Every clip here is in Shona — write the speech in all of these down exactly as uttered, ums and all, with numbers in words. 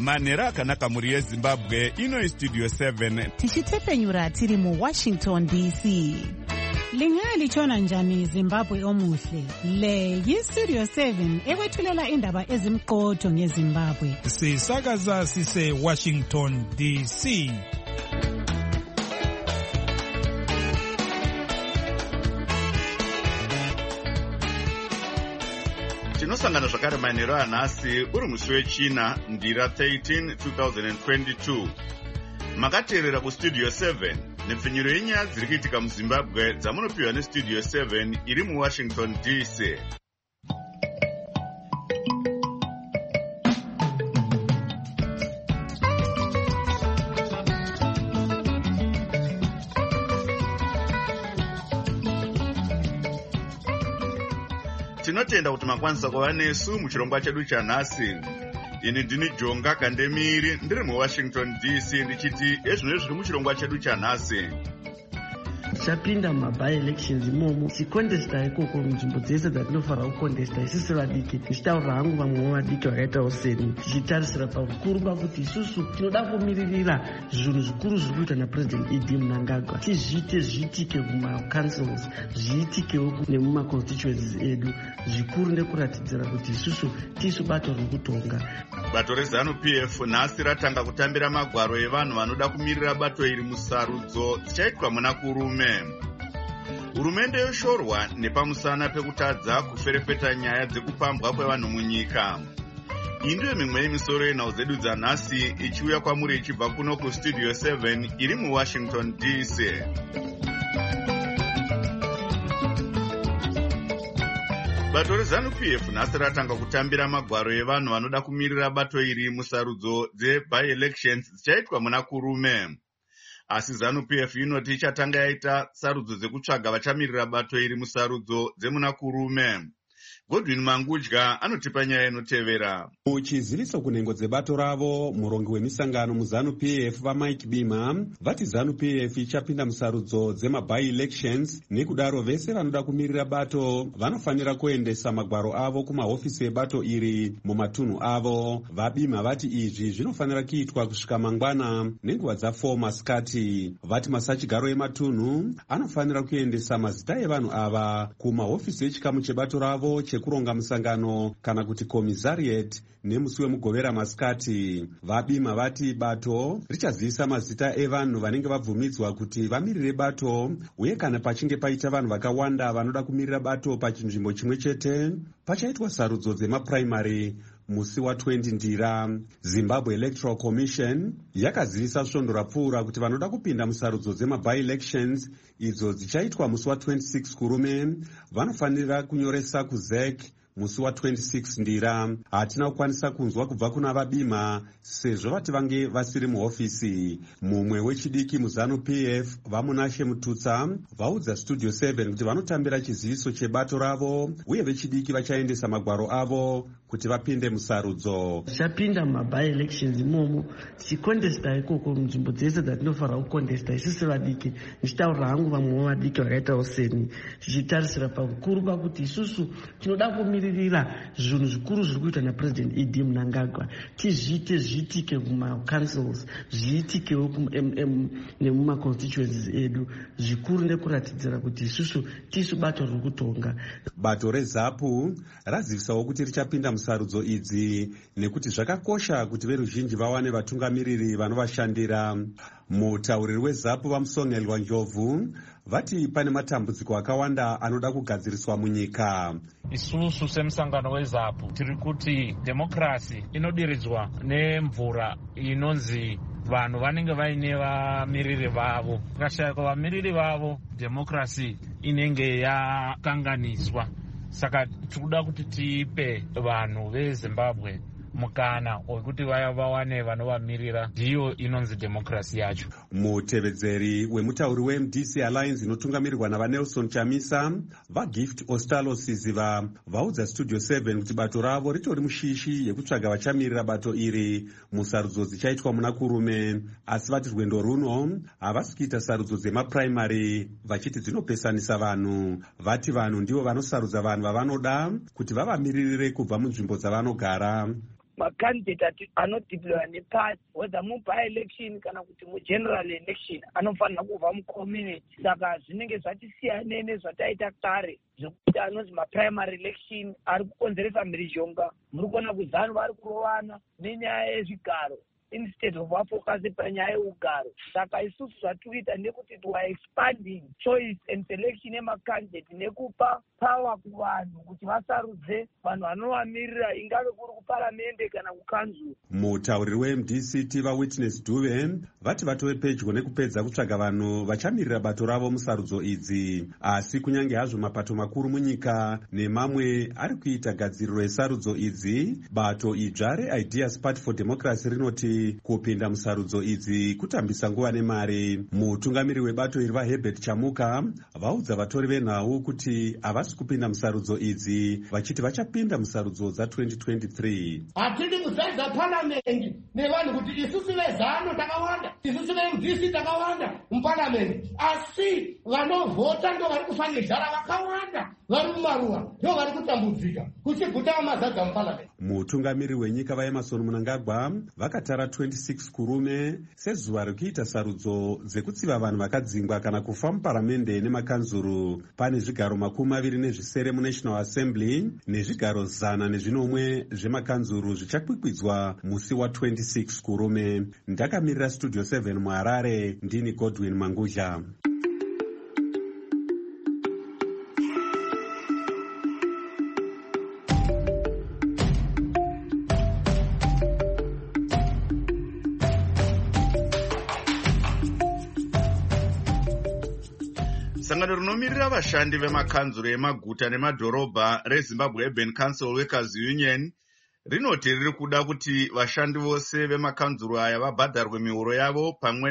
manhero akanaka mhuri yezimbabwe. Ino Studio seven tichitepenyura tiri muWashington D C. Lingalitshona njani Zimbabwe omuhle? Le yiStudio seven ekwethulela indaba ezimqotho ngeZimbabwe. Sisakaza sise Washington D C. tinosangana zvakare manhero anhasi uri musi wechina ndira thirteen twenty twenty-two. Makateerera kuStudio seven nepfinyiro yenyaya dziri kuitika muZimbabwe dzamunopiwa neStudio seven iri muWashington D C. Tinotenda kuti makwanisa kuva nesu muchirongwa chedu chanhasi. Ini ndini Jonga Kandemiri ndiri muWashington D C ndichiti ezvino zviri muchirongwa chedu chanhasi. Chapinda mabye-elections imomo ticontesta ikoko munzvimbo dzese dzatinofanira kucontesta isisi vadiki, tichitaurira hangu vamwe vadiki vakaitawo seni, tichitarisira pakuru pakuti isusu tinoda kumiririra zvinhu zvikuru zviri kuitwa naPresident Idi Mnangagwa, tizviite zviitike kumacouncils, zviitikewo nemumaconstituencies edu. Zvikuru nekuratidzira kuti isusu tisu bato riri kutonga. Bato reZANU-P F nhasi ratanga kutambira magwaro evanhu vanoda kumirira bato iri musarudzo dzichaitwa muna kurume. Hurumende yoshorwa nepamusana pekutadza kuferefeta nyaya dzekupambwa kwevanhu munyika. Iyi ndiyo mimwe yemisoro yenhau dzedu dzanhasi ichiuya kwamuri ichibva kuno kuStudio seven iri muWashington D C. Bato reZANU-P F nhasi ratanga kutambira magwaro evanhu vanoda kumirira bato iri musarudzo dze-by-elections dzichaitwa muna kurume. Asi ZANU-P F inoti ichatanga yaita sarudzo dzekutsvaga vachamirira bato iri musarudzo dzemuna kurume. Godwin Mangudya anotipa nyaya inotevera. Muchiziviso kunhengo dzebato ravo, murongi wemisangano muZANU-P F vaMike Bima vati ZANU-P F ichapinda musarudzo dzema-by-elections, nekudaro vese vanoda kumirira bato vanofanira kuendesa magwaro avo kumahofisi ebato iri mumatunhu avo. VaBima vati izvi zvinofanira kuitwa kusvika mangwana nenguva dza-four masikati. Vati masachigaro ematunhu anofanira kuendesa mazita evanhu ava kumahofisi echikamu chebato ravo chekuronga musangano kana kuti commissariat nemusi wemugovera masikati. VaBima vati bato richazivisa mazita evanhu vanenge vabvumidzwa kuti vamirire bato, uye kana pachinge paita vanhu vakawanda vanoda kumirira bato pachinzvimbo chimwe chete pachaitwa sarudzo dzemapuraimari musi wa-twenty ndira. Zimbabwe Electoral Commission yakazivisa svondo rapfuura kuti vanoda kupinda musarudzo dzema-by-elections idzo dzichaitwa musi wa-twenty-six kurume vanofanira kunyoresa kuZ E C musi wa-twenty-six ndira. Hatina kukwanisa kunzwa kubva kuna VaBima sezvo vati vange vasiri muhofisi. Mumwe wechidiki muZANU-P F vaMunashe Mututsa vaudza Studio seven kuti vanotambira chiziviso chebato ravo, uye vechidiki vachaendesa magwaro avo kuti vapinde musarudzo. Chapinda mabye-elections imomo ticontesta ikoko munzvimbo dzese dzatinofanira kucontesta isisi vadiki, tichitaurira hangu vamwe vadiki vakaitawo seni, tichitarisira pakuru pakuti isusu tinoda kumiririra zvinhu zvikuru zviri kuitwa naPresident Idi Mnangagwa, tizviite zviitike kumacouncils, zviitikewo nemumaconstituencies edu. Zvikuru nekuratidzira kuti isusu tisu bato riri kutonga. Bato reZAPU razivisawo kuti richapinda musarudzo idzi nekuti zvakakosha kuti veruzhinji vawane vatungamiriri vanovashandira. Mutauriri weZAPU vaMusongelwa Njovu vati pane matambudziko akawanda anoda kugadziriswa munyika. Isusu semusangano weZAPU tiri kuti demokrasi inodiridzwa nemvura inonzi vanhu vanenge vaine vamiriri vavo. Ukashayika vamiriri vavo, demokrasi inenge yakanganiswa. Saka tikuda kuti tipe vanhu veZimbabwe mukana wekuti vaya vawane vanovamirira, ndiyo inonzi demokrasi yacho. Mutevedzeri wemutauri weM D C Alliance inotungamirirwa navaNelson Chamisa vaGift Ostalo Siziva vaudza Studio seven kuti bato ravo ritori mushishi yekutsvaga vachamirira bato iri musarudzo dzichaitwa muna kurume, asi vati rwendo runo havasi kuita sarudzo dzemapuraimari vachiti dzinopesanisa vanhu. Vati vanhu ndivo vanosarudza vanhu vavanoda kuti vavamiririre kubva munzvimbo dzavanogara. makandidate anodeploya nepasi whether muby-election kana kuti mugeneral election anofanira kubva mucommunity. Saka zvinenge zvatisiyanei nezvataita kare zvekuti anonzi maprimary election ari kukonzeresa mhirizhonga. Muri kuona kuti vanhu vari kurovana nenyaya yezvigaro instead of vafocus panyaya yeugaro. Saka isusu zvatikuita ndekuti tiwa expanding choice and selection yemakandidate nekupa power kuvanhu kuti vasarudze vanhu vanovamirira, ingave kuri kuparamende kana kukanzuru. Mutauriri we-M D C T vaWitness Dube vati vatove pedyo nekupedza kutsvaga vanhu vachamirira bato ravo musarudzo idzi, asi kunyange hazvo mapato makuru munyika nemamwe ari kuita gadziriro yesarudzo idzi, bato idzva reIdeas Party for Democracy rinoti kupinda musarudzo idzi kutambisa nguva nemari. Mutungamiri webato iri vaHerbert Chamuka vaudza vatori venhau kuti havasi kupinda musarudzo idzi, vachiti vachapinda musarudzo dza-twenty twenty-three. Hatidi kuzaidza parliament nevanhu kuti isusu vezano takawanda, isusu ve-M D C takawanda muparliament, asi vanovhota ndo vari kufanizhara vakawanda vari mumaruwa ndo vari kutambudzika kuchiguta mazaga muparliament. Mutungamiri wenyika vaEmmerson Mnangagwa vakatara twenty-six kurume sezuva rekuita sarudzo dzekutsiva vanhu vakadzingwa kana kufa muparamende nemakanzuru. Pane zvigaro makumi maviri nezvisere muNational Assembly nezvigaro zana nezvinomwe zvemakanzuru zvichakwikwidzwa musi wa twenty-six kurume. Ndakamirira Studio seven muHarare, ndini Godwin Mangudla. Sangano rinomirira vashandi vemakanzuro emaguta nemadhorobha reZimbabwe Urban Council Workers Union rinoti riri kuda kuti vashandi vose vemakanzuro aya vabhadharwe mihoro yavo pamwe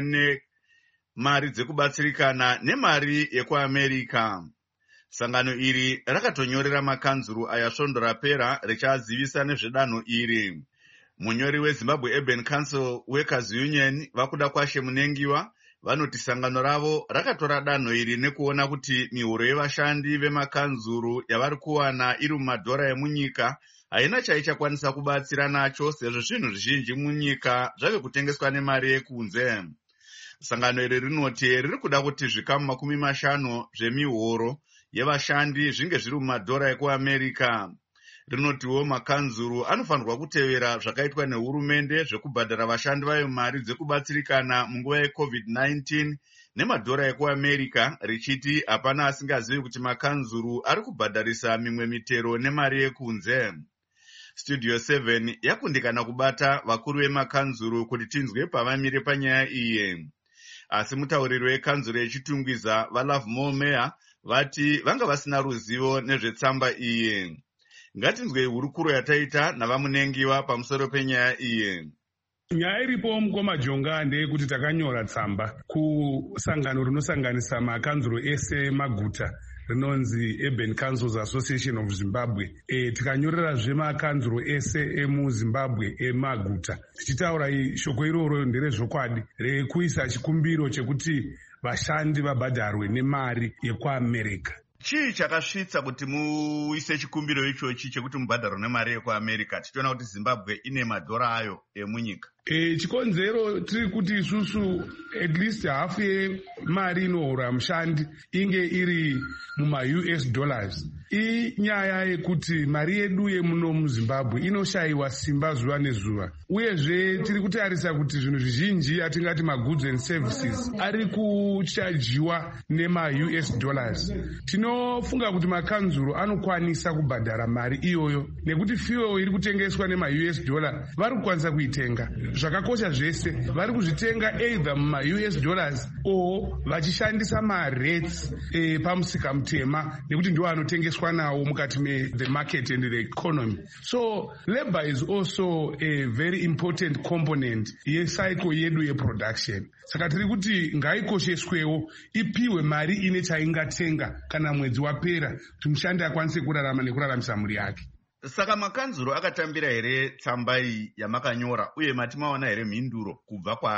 nemari dzekubatsirikana nemari yekuAmerica. Sangano iri rakatonyorera makanzuro aya svondo rapera richazivisa nezvedanho iri. Munyori weZimbabwe Urban Council Workers Union Vakuda Kwashe Munengiwa vanoti sangano ravo rakatora danho iri nekuona kuti mihoro yevashandi vemakanzuru yavari kuwana iri mumadhora emunyika haina chaichakwanisa kubatsira nacho sezvo zvinhu zvizhinji munyika zvave kutengeswa nemari yekunze. Sangano iri rinoti riri kuda kuti zvikamu makumi mashanu zvemihoro yevashandi zvinge zviri mumadhora ekuAmerica. Rinotiwo makanzuru anofanirwa kutevera zvakaitwa nehurumende zvekubhadhara vashandi vayo mari dzekubatsirikana munguva yeCovid nineteen nemadhora ekuAmerica, richiti hapana asingazivi kuti makanzuru ari kubhadharisa mimwe mitero nemari yekunze. Studio seven yakundikana kubata vakuru vemakanzuru kuti tinzwe pavamire panyaya iyi. Asi mutauriri wekanzuro yechitungwiza vaLove More Meyer vati vanga vasina ruzivo nezvetsamba iyi. Ngatinzwe hurukuro yataita navamunengiwa pamusoro penyaya iyi. Nyaya iripo mukoma jonga ndeyekuti takanyora tsamba kusangano rinosanganisa makanzuro ese maguta rinonzi Urban Councils Association of Zimbabwe. E, tikanyorera zvemakanzuro ese emuZimbabwe emaguta tichitaura shoko iroro nderezvokwadi rekuisa chikumbiro chekuti vashandi vabhadharwe nemari yekuAmerica. Chii chakasvitsa kuti muise chikumbiro ichochi chekuti mubhadharo nemari yekuAmerica tichiona kuti Zimbabwe ine madhora ayo emunyika? E, chikonzero tiri kuti isusu at least hafu yemari inohora mushandi inge iri muma-U S dollars. Inyaya yekuti mari yedu yemuno muZimbabwe inoshayiwa simba zuva nezuva, uyezve tiri kutarisa kuti zvinhu zvizhinji atingati magoods and services ari kuchajiwa nema-U S dollars. Tinofunga kuti makanzuro anokwanisa kubhadhara mari iyoyo nekuti fuel iri kutengeswa nema-U S dollar vari kukwanisa kuitenga. Zvakakosha zvese vari kuzvitenga either muma-U S dollars o vachishandisa ma-rates e, pamusika mutema nekuti ndiwo anotengeswa nawo mukati me the market and the economy. So labor is also a very important component yecycle yedu yeproduction. Saka tiri kuti ngaikosheswewo ipiwe mari ine chaingatenga kana mwedzi wapera kuti mushandi akwanise kurarama nekuraramisa mhuri yake. Saka makanzuro akatambira here tsamba iyi yamakanyora uye mati maona here mhinduro kubva kwaari?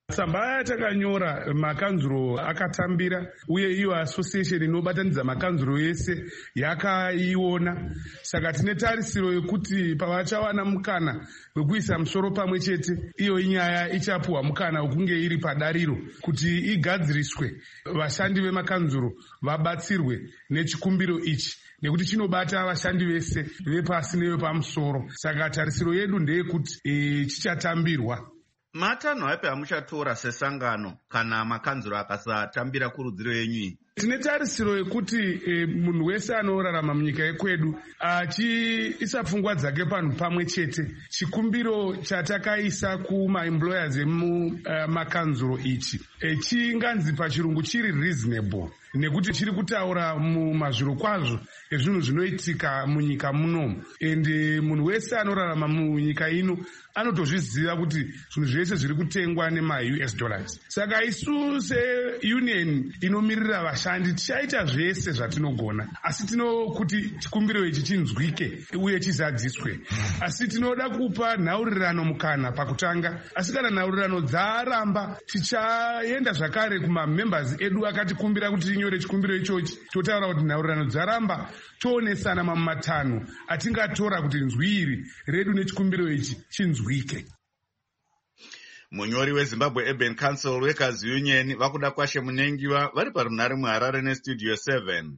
Tsamba yatakanyora makanzuro akatambira uye iyo association inobatanidza makanzuro ese yakaiona. Saka tine tarisiro yekuti pavachawana mukana wekuisa musoro pamwe chete, iyo inyaya ichapuwa mukana wekunge iri padariro kuti igadziriswe, vashandi vemakanzuro vabatsirwe nechikumbiro ichi, nekuti chinobata vashandi vese vepasi nevepamusoro. Saka tarisiro yedu ndeyekuti e, chichatambirwa. Matanho api amuchatora sesangano kana makanzuro akasatambira kurudziro yenyu? Tine tarisiro yekuti e, munhu wese anorarama munyika yekwedu achiisa pfungwa dzake panhu pamwe chete. Chikumbiro chatakaisa kumaemployers emumakanzuro uh, ichi e, chinganzi pachirungu chiri reasonable, nekuti chiri kutaura mumazviro kwazvo ezvinhu zvinoitika munyika munomu, ende munhu wese anorarama munyika ino anotozviziva kuti zvinhu zvese zviri kutengwa nema-U S dollars. Saka isu seunion inomirira vashandi tichaita zvese zvatinogona, asi tino kuti chikumbiro ichi chinzwike uye chizadziswe. Asi tinoda kupa nhaurirano mukana pakutanga, asi kana nhaurirano dzaramba tichaenda zvakare kumamembers edu akatikumbira kuti tinyore chikumbiro ichochi, totaura kuti nhaurirano dzaramba, toonesana matanho atingatora kuti nzwiri redu nechikumbiro ichi chinzwike. Munyori weZimbabwe Urban Council Workers Union vakuda kwashe munengiwa vari parunhare muHarare nestudio seven.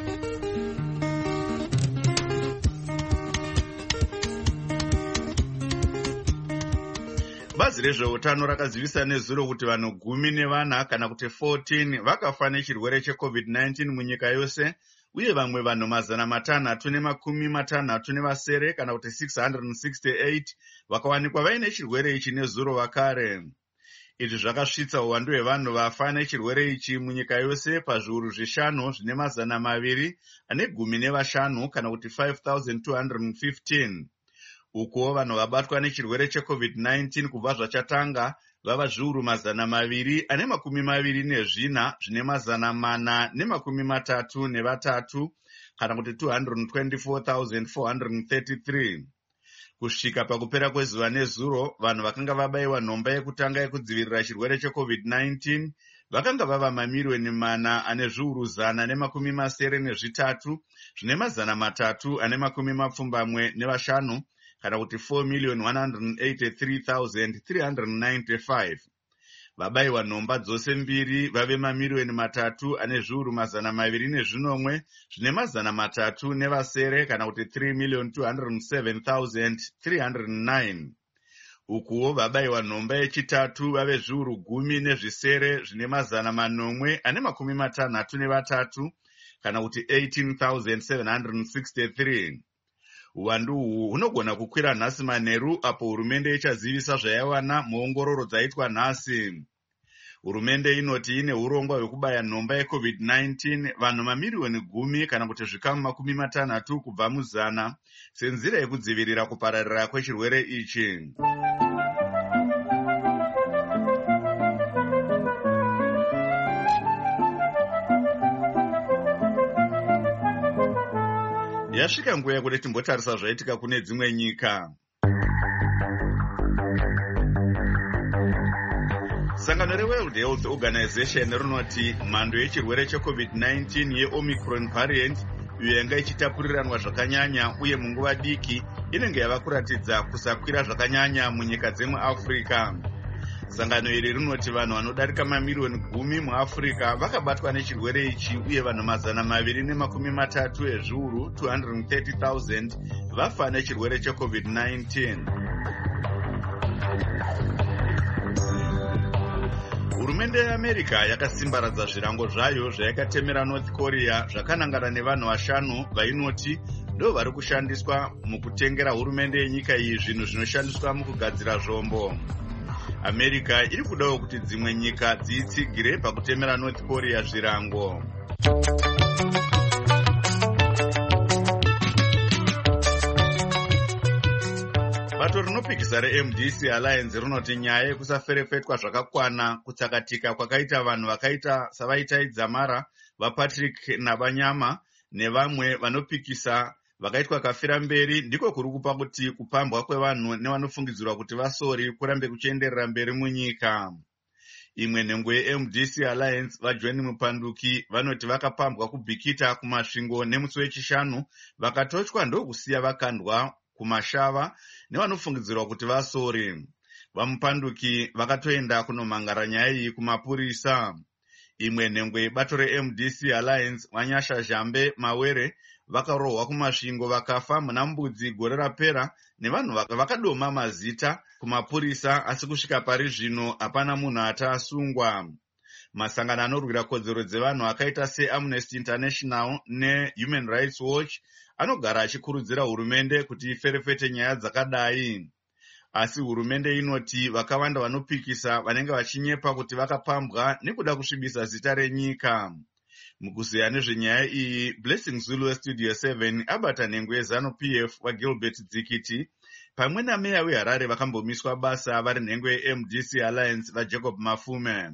Bazi rezveutano rakazivisa nezuro kuti vanhu gumi nevana kana kuti fourteen vakafa nechirwere checovid nineteen munyika yose, uye vamwe vanhu mazana matanhatu nemakumi matanhatu nevasere kana kuti six hundred sixty-eight vakawanikwa vaine chirwere ichi nezuro vakare. Izvi zvakasvitsa uwandu hwevanhu vafa nechirwere ichi munyika yose pazviuru zvishanu zvine mazana maviri ane gumi nevashanu kana kuti five thousand two hundred fifteen. Uko vanhu vabatwa nechirwere checovid nineteen kubva zvachatanga vava zviuru mazana maviri ane makumi maviri nezvina zvine mazana mana nemakumi matatu nevatatu kana kuti two hundred twenty-four thousand four hundred thirty-three. Kusvika pakupera kwezuva nezuro, vanhu vakanga vabayiwa nhomba yekutanga yekudzivirira chirwere checovid nineteen vakanga vava mamiliyoni mana ane zviuru zana nemakumi masere nezvitatu zvine mazana matatu ane makumi mapfumbamwe nevashanu kana kuti four million one hundred eighty-three thousand three hundred ninety-five. Vabayiwa nhomba dzose mbiri vave mamiliyoni matatu ane zviuru mazana maviri nezvinomwe zvine mazana matatu nevasere kana kuti three million two hundred seven thousand three hundred nine. Ukuwo vabayiwa nhomba yechitatu vave zviuru gumi nezvisere zvine mazana manomwe ane makumi matanhatu nevatatu kana kuti eighteen thousand seven hundred sixty-three. Uwandu uhu hunogona kukwira nhasi manheru apo hurumende ichazivisa zvaiwana muongororo dzaitwa nhasi. Hurumende inoti ine urongwa hwekubaya nhomba yecovid nineteen vanhu mamiliyoni gumi kana kuti zvikamu makumi matanhatu kubva muzana senzira yekudzivirira kupararira kwechirwere ichi. Yasvika nguva yekuti timbotarisa zvaitika kune dzimwe nyika. Sangano reWorld Health Organization rinoti mhando yechirwere checovid nineteen yeOmicron variant iyo yanga ichitapuriranwa zvakanyanya uye munguva diki inenge yava kuratidza kusakwira zvakanyanya munyika dzemuAfrica. Sangano iri rinoti vanhu vanodarika mamiliyoni gumi muAfrica vakabatwa nechirwere ichi uye vanhu mazana maviri nemakumi matatu ezviuru two hundred thirty thousand vafa nechirwere checovid nineteen. Hurumende yeAmerica yakasimbaradza zvirango zvayo zvayakatemera North Korea zvakanangana nevanhu vashanu vainoti ndo vari kushandiswa mukutengera hurumende yenyika iyi zvinhu zvinoshandiswa mukugadzira zvombo. America iri kudawo kuti dzimwe nyika dziitsigire pakutemera North Korea zvirango. Bato rinopikisa reM D C Alliance rinoti nyaya yekusaferefetwa zvakakwana kutsakatika kwakaita vanhu vakaita savaitaidza mara vaPatrick Nabanyama nevamwe vanopikisa vakaitwa kafira mberi ndiko kuri kupa kuti kupambwa kwevanhu nevanofungidzirwa kuti vasori kurambe kuchienderera mberi munyika. Imwe nhengo yeM D C Alliance vaJohn Mupanduki vanoti vakapambwa kubhikita kumasvingo nemusi wechishanu vakatochwa ndokusiya vakandwa kumashava nevanofungidzirwa kuti vasori. VaMupanduki vakatoenda kunomangara nyaya iyi kumapurisa. Imwe nhengo yebato reM D C Alliance Wanyasha Jambe Mawere vakarohwa kumasvingo vakafa muna mbudzi gore rapera nevanhu vakadoma mazita kumapurisa, asi kusvika pari zvino hapana munhu atasungwa. Masangano anorwira kodzero dzevanhu akaita seAmnesty International neHuman Rights Watch anogara achikurudzira hurumende kuti iferefete nyaya dzakadai. Asi hurumende inoti vakawanda vanopikisa vanenge vachinyepa kuti vakapambwa nekuda kusvibisa zita renyika. Mukuziya nezvenyaya iyi, Blessing Zulu weStudio seven abata nhengo yeZanu P F waGilbert Dzikiti pamwe nameya weHarare vakambomiswa basa vari nhengo yeM D C Alliance vaJacob Mafume.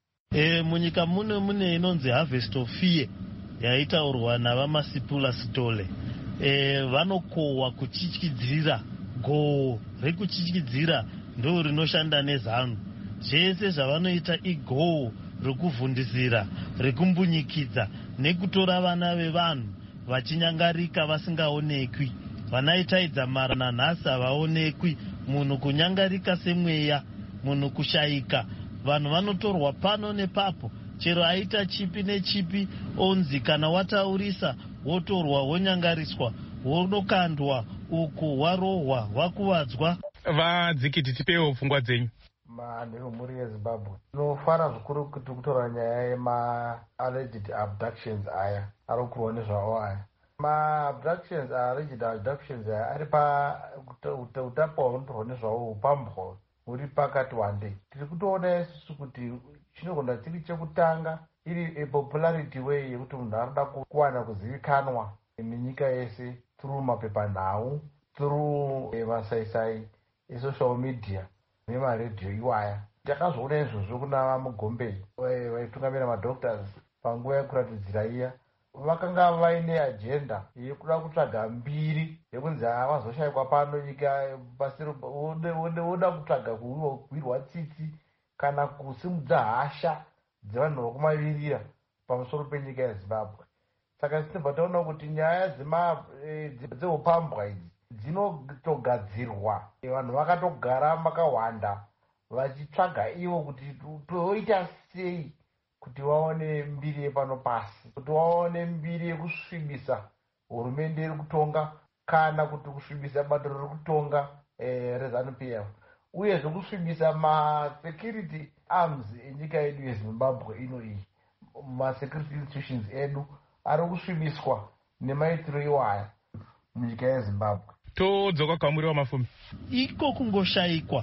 E, munyika mune mune inonzi Harvest of Fear yaitaurwa navaMasipula Sitole. E, vanokohwa kuchityidzira, goho rekuchityidzira ndo rinoshanda neZanu. Zvese zvavanoita igoho rekuvhundisira, rekumbunyikidza nekutora vana vevanhu vachinyangarika vasingaonekwi. Vanaitaidza mara nanhasi havaonekwi, munhu kunyangarika semweya, munhu kushayika. Vanhu vanotorwa pano nepapo, chero aita chipi nechipi onzi kana wataurisa wotorwa wonyangariswa, wonokandwa uku, warohwa, wakuvadzwa. VaDzikiti tipewo pfungwa dzenyu. Manheru muri yeZimbabwe tinofara zvikuru kuti kutora nyaya yema-alleged abductions aya ari kurwa nezvawo aya. Ma-abductions alleged abductions aya ari pa utapwa hunotorwa nezvawo upambwa huri pakati wande. Tiri kutoona isusu kuti chinogona chiri chekutanga iri popularity way yekuti munhu anoda kuwana kuzivikanwa nenyika yese through mapepanhau, through masaisai esocial media nemaredhiyo iwaya. Takazvoona izvozvo kuna Mugombei vaitungamira madoctors panguva yekuratidzira iya. Vakanga vaine agenda yekuda kutsvaga mbiri yekunzi havazoshayikwa pano nyika pasi voda kutsvaga kuwirwa tsitsi kana kusimudza hasha dzevanhu vokumavirira pamusoro penyika yeZimbabwe. Saka tinobva taona kuti nyaya dzeupambwa idzi dzinotogadzirwa, vanhu vakatogara makawanda vachitsvaga ivo kuti toita sei kuti vaone mbiri yepano pasi, kuti vaone mbiri yekusvibisa hurumende iri kutonga kana kuti kusvibisa bato riri kutonga eh, reZanu P F, uyezve kusvibisa masecurity arms enyika yedu yeZimbabwe ino iyi. Masecurity institutions edu ari kusvibiswa nemaitiro iwaya munyika yeZimbabwe. Todzoka kwamuri waMafumi. Iko kungoshayikwa,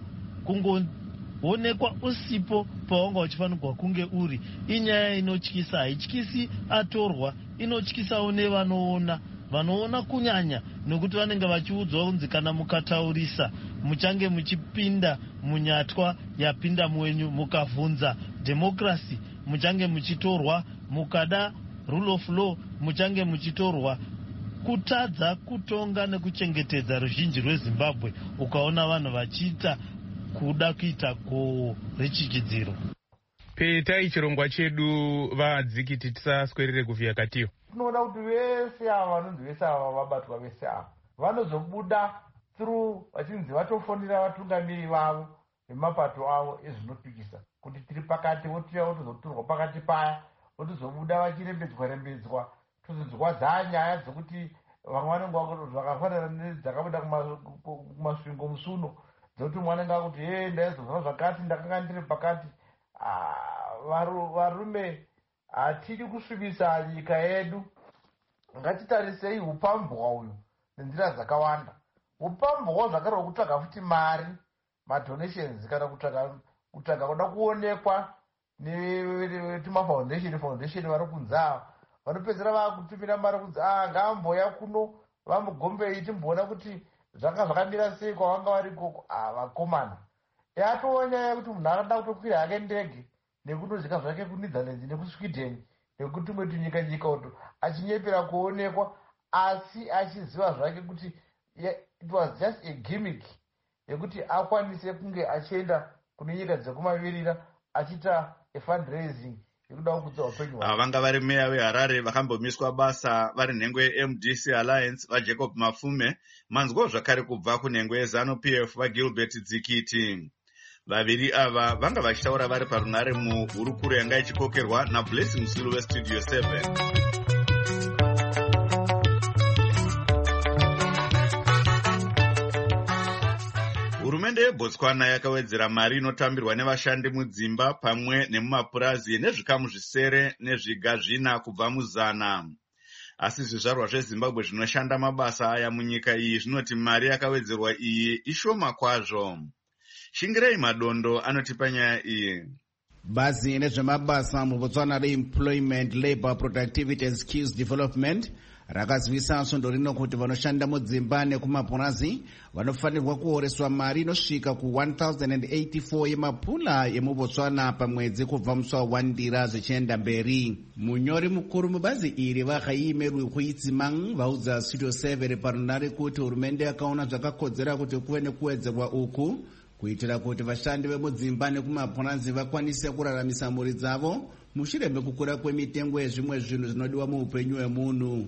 kungoonekwa usipo pawanga uchifanirwa kunge uri, inyaya inotyisa. Haityisi atorwa, inotyisawo nevanoona. Vanoona kunyanya nokuti vanenge vachiudzwa kunzi kana mukataurisa muchange muchipinda munyatwa yapinda mwenyu, mukavhunza democracy muchange muchitorwa, mukada rule of law muchange muchitorwa. Kutadza kutonga nekuchengetedza ruzhinji rweZimbabwe, ukaona vanhu vachiita kuda kuita goho rechikidziro. Petai chirongwa chedu VaDzikiti tisaswerere kuvhiya katiyo. Tinoona kuti vese ava vanonzi vese ava vabatwa vese ava vanozobuda through vachinzi vatofonera vatungamiri vavo nemapato avo ezvinopikisa kuti tiri pakati, votiya votozoturwa pakati paya, votozobuda vachirembedzwa rembedzwa, tozonzwa dzanyaya dzokuti vamwe vanenge zvakafanira nedzakabuda kumasvingo musuno dzokuti mwanenge akuti ye ndaizozva zvakati ndakanga ndiri pakati. Varume hatidi kusvibisa nyika yedu, ngatitarisei upambwa uyu nenzira dzakawanda. Upambwa zvakarwa kutsvaga futi mari, madonations, kana kutsvaga kutsvaga kuda kuonekwa netimafoundation foundation vari kunze ava vanopedzera vakutumira mari kunzi ah ngaamboya kuno vaMugombei timboona kuti zvanga zvakamira sei kwavanga vari ikoko. Vakomana yatova nyaya yekuti munhu akada kutokwira hake ndege nekundodya zvake kuNetherlands nekusweden nekutumwe tunyika nyika uto achinyepera kuonekwa, asi achiziva zvake kuti it was just a gimmick yekuti akwanise kunge achienda kune nyika dzekumavirira achiita efundraising yekuda kukudza upenyu hwavo. Vanga vari meya weHarare vakambomiswa basa vari nhengo yeM D C Alliance vaJacob Mafume, manzwa zvakare kubva kunhengo yeZanu P F vaGilbert Dzikiti. Vaviri ava vanga vachitaura vari parunare muhurukuro yanga ichikokerwa naBlessing Musilu weStudio seven. Hurumende yeBotswana yakawedzera mari inotambirwa nevashandi mudzimba pamwe nemumapurazi nezvikamu zvisere nezviga zvina kubva muzana. Asi zvizvarwa zveZimbabwe zvinoshanda mabasa aya munyika iyi zvinoti mari yakawedzerwa iyi ishoma kwazvo. Shingirei Madondo anotipa nyaya iyi. Bazi nezvemabasa muBotswana reEmployment, Labour, Productivity and Skills Development rakazivisa svondo rino kuti vanoshanda mudzimba nekumapurazi vanofanirwa kuhoreswa mari inosvika ku one thousand eighty-four yemapula emuBotswana pamwedzi kubva musi wawandira zvichienda mberi. Munyori mukuru mubazi iri Vakhaime Rwekuitsimang vaudza Studio seven parunare kuti hurumende yakaona zvakakodzera kuti kuve nekuwedzerwa uku kuitira kuti vashandi vemudzimba nekumapurazi vakwanise kuraramisa mhuri dzavo mushure mekukura kwemitengo yezvimwe zvinhu zvinodiwa muupenyu hwemunhu.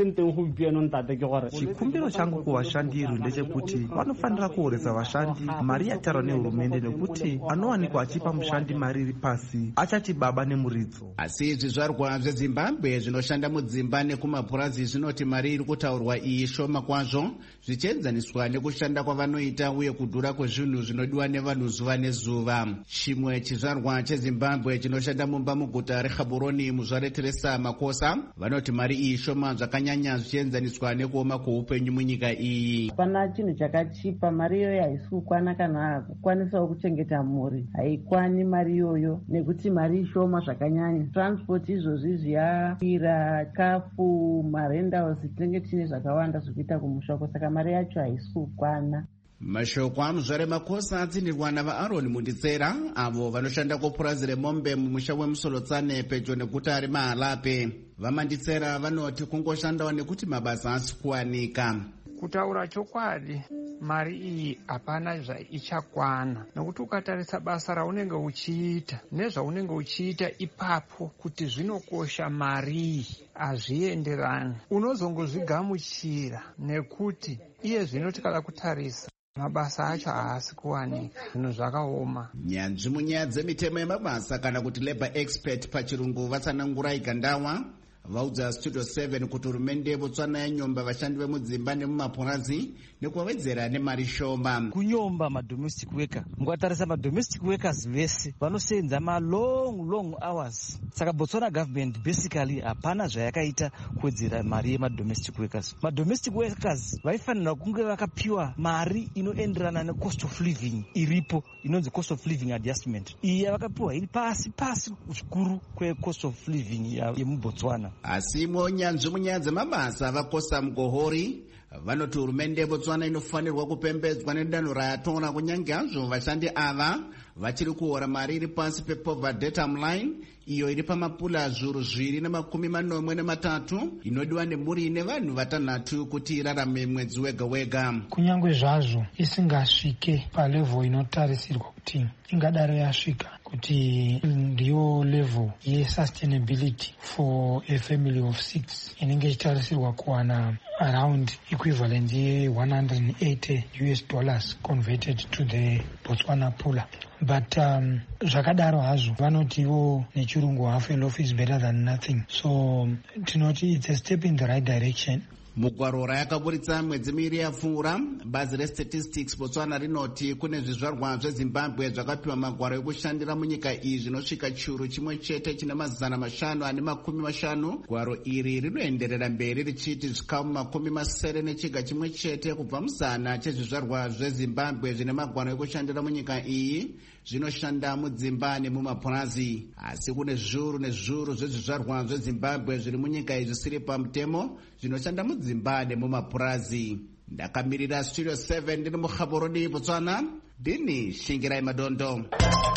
Chikumbiro changu kuvashandi ndechekuti vanofanira kuhoresa vashandi mari yataurwa nehurumende nekuti anowanikwa achipa mushandi mari iri pasi achati baba nemuridzo. Asi zvizvarwa zveZimbabwe zvinoshanda mudzimba nekumapurazi zvinoti mari iri kutaurwa iyi shoma kwazvo zvichienzaniswa nekushanda kwavanoita uye kudhura kwezvinhu zvinodiwa nevanhu zuva nezuva. Chimwe chizvarwa cheZimbabwe chinoshanda mumba muguta reGaborone muzvare Teresa Makosa vanoti mari iyi shoma zvakanyanya zvichienzaniswa nekuoma kweupenyu munyika iyi. Hapana chinhu chakachipa, mari iyoyo haisi kukwana kana kukwanisawo kuchengeta mhuri, haikwani mari iyoyo nekuti mari ishoma zvakanyanya. Transport izvozvi zviyakwira, kafu, marentals tinenge tine zvakawanda zvokuita kumusha, saka mari yacho haisi kukwana. Mashoko amuzvare Makosa atsindirwa navaAron Munditsera avo vanoshanda kupurazi remombe mumusha weMusolotsane pedyo neguta reMahalape. VaManditsera vanoti kungoshandawo nekuti mabasa asi kuwanika. Kutaura chokwadi, mari iyi hapana zvaichakwana nekuti ukatarisa basa raunenge uchiita nezvaunenge uchiita ipapo kuti zvinokosha mari hazvienderani. Unozongozvigamuchira nekuti iye zvinoti kada kutarisa mabasa acho haasi kuwanika, zvinhu zvakaoma. Nyanzvi munyaya dzemitemo yemabasa kana kuti labor expert pachirungu Vatsanangurai Gandawa vaudza Studio seven kuti hurumende yeBotswana yanyomba vashandi vemudzimba nemumapurazi nekuvawedzera nemari shoma. Kunyomba madomestic worker, mukatarisa madomestic workers vese vanosenza ma long long hours. Saka Botswana government basically hapana zvayakaita kuwedzera mari yemadomestic workers. Madomestic workers vaifanira kunge vakapiwa mari inoenderana necost of living iripo inonzi cost of living adjustment. Iyi vakapiwa iri pasi pasi zvikuru kwecost of living yemuBotswana. Asi munyanzvi munyaya dzemabasa vakosa mugohori vanoti hurumende yeBotswana inofanirwa kupembedzwa nedanho rayatora kunyange hazvo vashandi ava vachiri kuhora mari iri pasi pepoverty datum line iyo iri pamapula zviuru zviri nemakumi manomwe nematatu inodiwa nemhuri ine vanhu vatanhatu kuti irarame mwedzi wega wega. Kunyange zvazvo isingasvike palevel inotarisirwa kuti ingadaro yasvika kuti ndiyo level yesustainability for a family of six inenge ichitarisirwa kuwana around equivalent ye one hundred eighty US dollars converted to the Botswana pula. But um, zvakadaro hazvo vanotiwo nechirungu half a loaf is better than nothing. So tinoti it's a step in the right direction. Mugwaro rayakaburitsa mwedzi miviri yapfuura bazi restatistics Botswana rinoti kune zvizvarwa zveZimbabwe zvakapiwa magwaro ekushandira munyika iyi zvinosvika chiuru chimwe chete chine mazana mashanu ane makumi mashanu. Gwaro iri rinoenderera mberi richiti zvikamu makumi masere nechiga chimwe chete kubva muzana chezvizvarwa zveZimbabwe zvine magwaro ekushandira munyika iyi zvinoshanda mudzimba nemumapurazi. Asi kune zviuru nezviuru zvezvizvarwa zveZimbabwe zviri munyika iyi zvisiri pamutemo zvinoshanda mudzimba nemumapurazi. Ndakamirira Studio seven ndiri muGaborone Botswana, ndini Shingirai Madondo.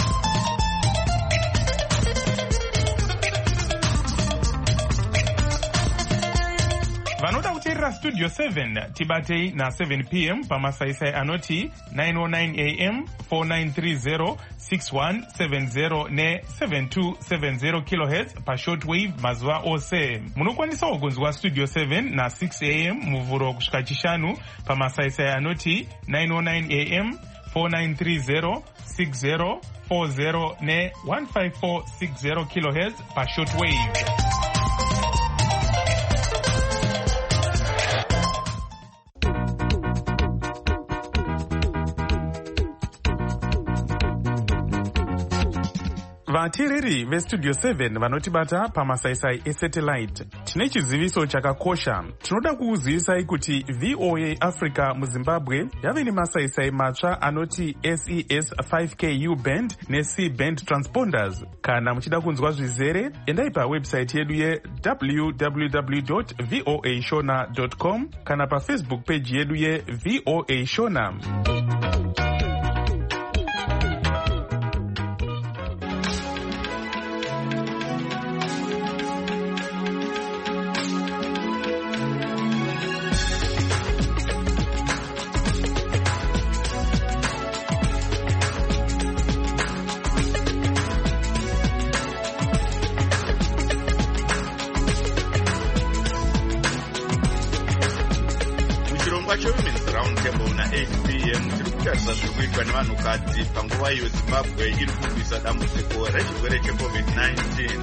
Vanoda kuteerera Studio seven tibatei na seven p m pamasaisai anoti nine oh nine a m four nine three zero six one seven zero ne seven two seven zero kilohertz pashortwave mazuva ose. Munokwanisawo kunzwa Studio seven na six a m muvhuro kusvika chishanu pamasaisai anoti nine oh nine a m, four nine three zero, six zero four zero ne one five four six zero kilohertz pashortwave. Vateereri vestudio seven vanotibata pamasaisai esatellite, tine chiziviso chakakosha. Tinoda kukuzivisai kuti V O A Africa muZimbabwe yave nemasaisai matsva anoti S E S five K U band ne C band transponders. Kana muchida kunzwa zvizere, endai pawebsite yedu ye w w w dot voa shona dot com kana pafacebook page yedu ye V O A Shona. Vanhukadzi panguva iyo Zimbabwe iri kurwisa dambudziko rechirwere checovid nineteen.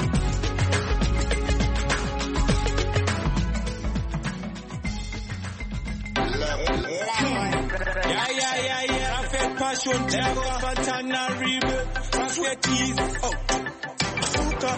Yeah, yeah, yeah, yeah. I feel passion, terror, fatana, river, basket oh. Suka,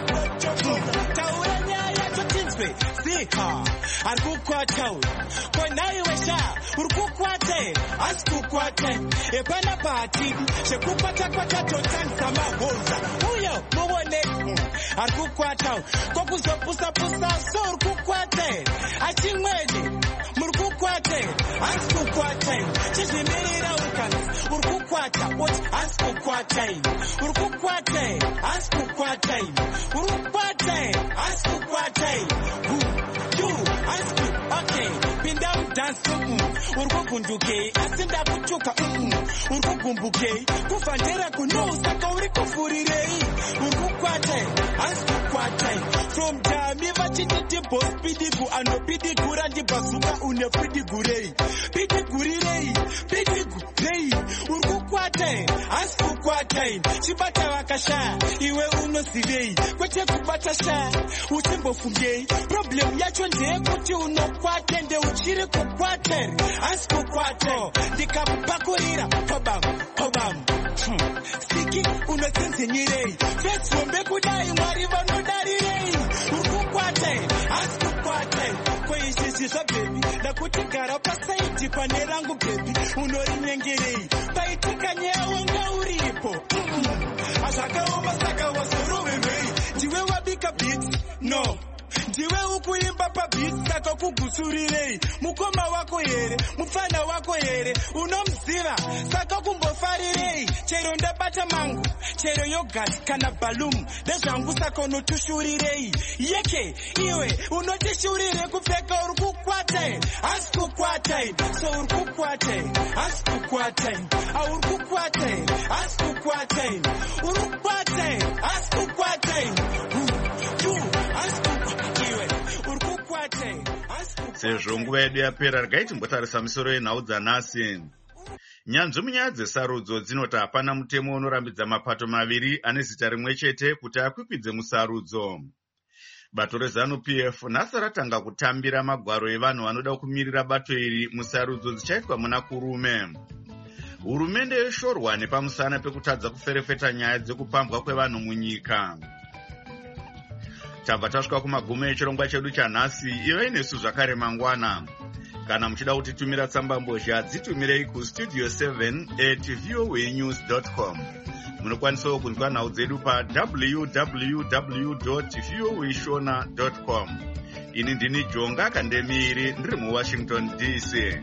Tawanya, Yachinspe, Sika, Arkukwa Town, Konai Wesha, Urkukwate, Askukwate, Epana Party, Shekupata Quatato, Sama Boza, Uyo, Mone, Arkukwata, Kokusa Pusa Pusa, Sorkukwate, Achimwedi, Murkukwate, Askukwate, Chisimira Ukan, Urkukwata, what Askukwate, Urkukwate, Askukwate, Urkukwate, Askukwate, who, you, Asku, okay, Pindam dance, Urkukunduke, Asinda Kuchuka, Urkukumbuke, Kufandera Kuno, Sakauri Kufurire, Urkukwate, Askukwate, from Jamiva Chiti Boss Pidiku, and Pidiku Randi Bazuka, Une Pidigure, Pidigure, Pidigure, Urkukwate, Askukwate, Chibata Wakasha, Iwe Uno Sivei, Kwache Kubatasha, Uchimbo Fuge, problem Yachonde, Kuti Uno Kwate, and the Uchire Kukwate, Askukwate, Dikapakurira, Pobam, Pobam, Sticky, Uno Sensignire, Fetch Wombekudai, Mariva Nodari, Urkukwate, Askukwate, Kwaishisha baby, Nakutikara Pasaiti, Panerangu baby, Unori Nengere, Paitika Nyawanga Uripo, Asaka Masaka was a Ruby, Jiwe Wabika beats, no. Jiwe ukuimba pa beats saka kugusurire mukoma wako yere mufana wako yere unomziva saka kumbofarire chero ndabata mangu chero yogurt kana balloon ndezvangu saka unotushurire yeke iwe unotishurire kupfeka urikukwate asikukwate so urikukwate asikukwate aurikukwate asikukwate urukwate asikukwate sezvo nguva yedu yapera regai timbotarisa misoro yenhau dzanhasi. Nyanzvi munyaya dzesarudzo dzinoti hapana mutemo unorambidza mapato maviri ane zita rimwe chete kuti akwikwidze musarudzo. Bato reZANU-P F nhasi ratanga kutambira magwaro evanhu vanoda kumirira bato iri musarudzo dzichaitwa muna kurume. Hurumende yoshorwa nepamusana pekutadza kuferefeta nyaya dzekupambwa kwevanhu munyika. Tabva tasvika kumagumo echirongwa chedu chanhasi. Ive nesu zvakare mangwana. Kana muchida kutitumira tsamba mbozha dzitumirei kustudio seven at voa news dot com. Munokwanisawo kunzwa nhau dzedu pa w w w dot voa shona dot com. Ini ndini Jonga Kandemiri ndiri muWashington D C.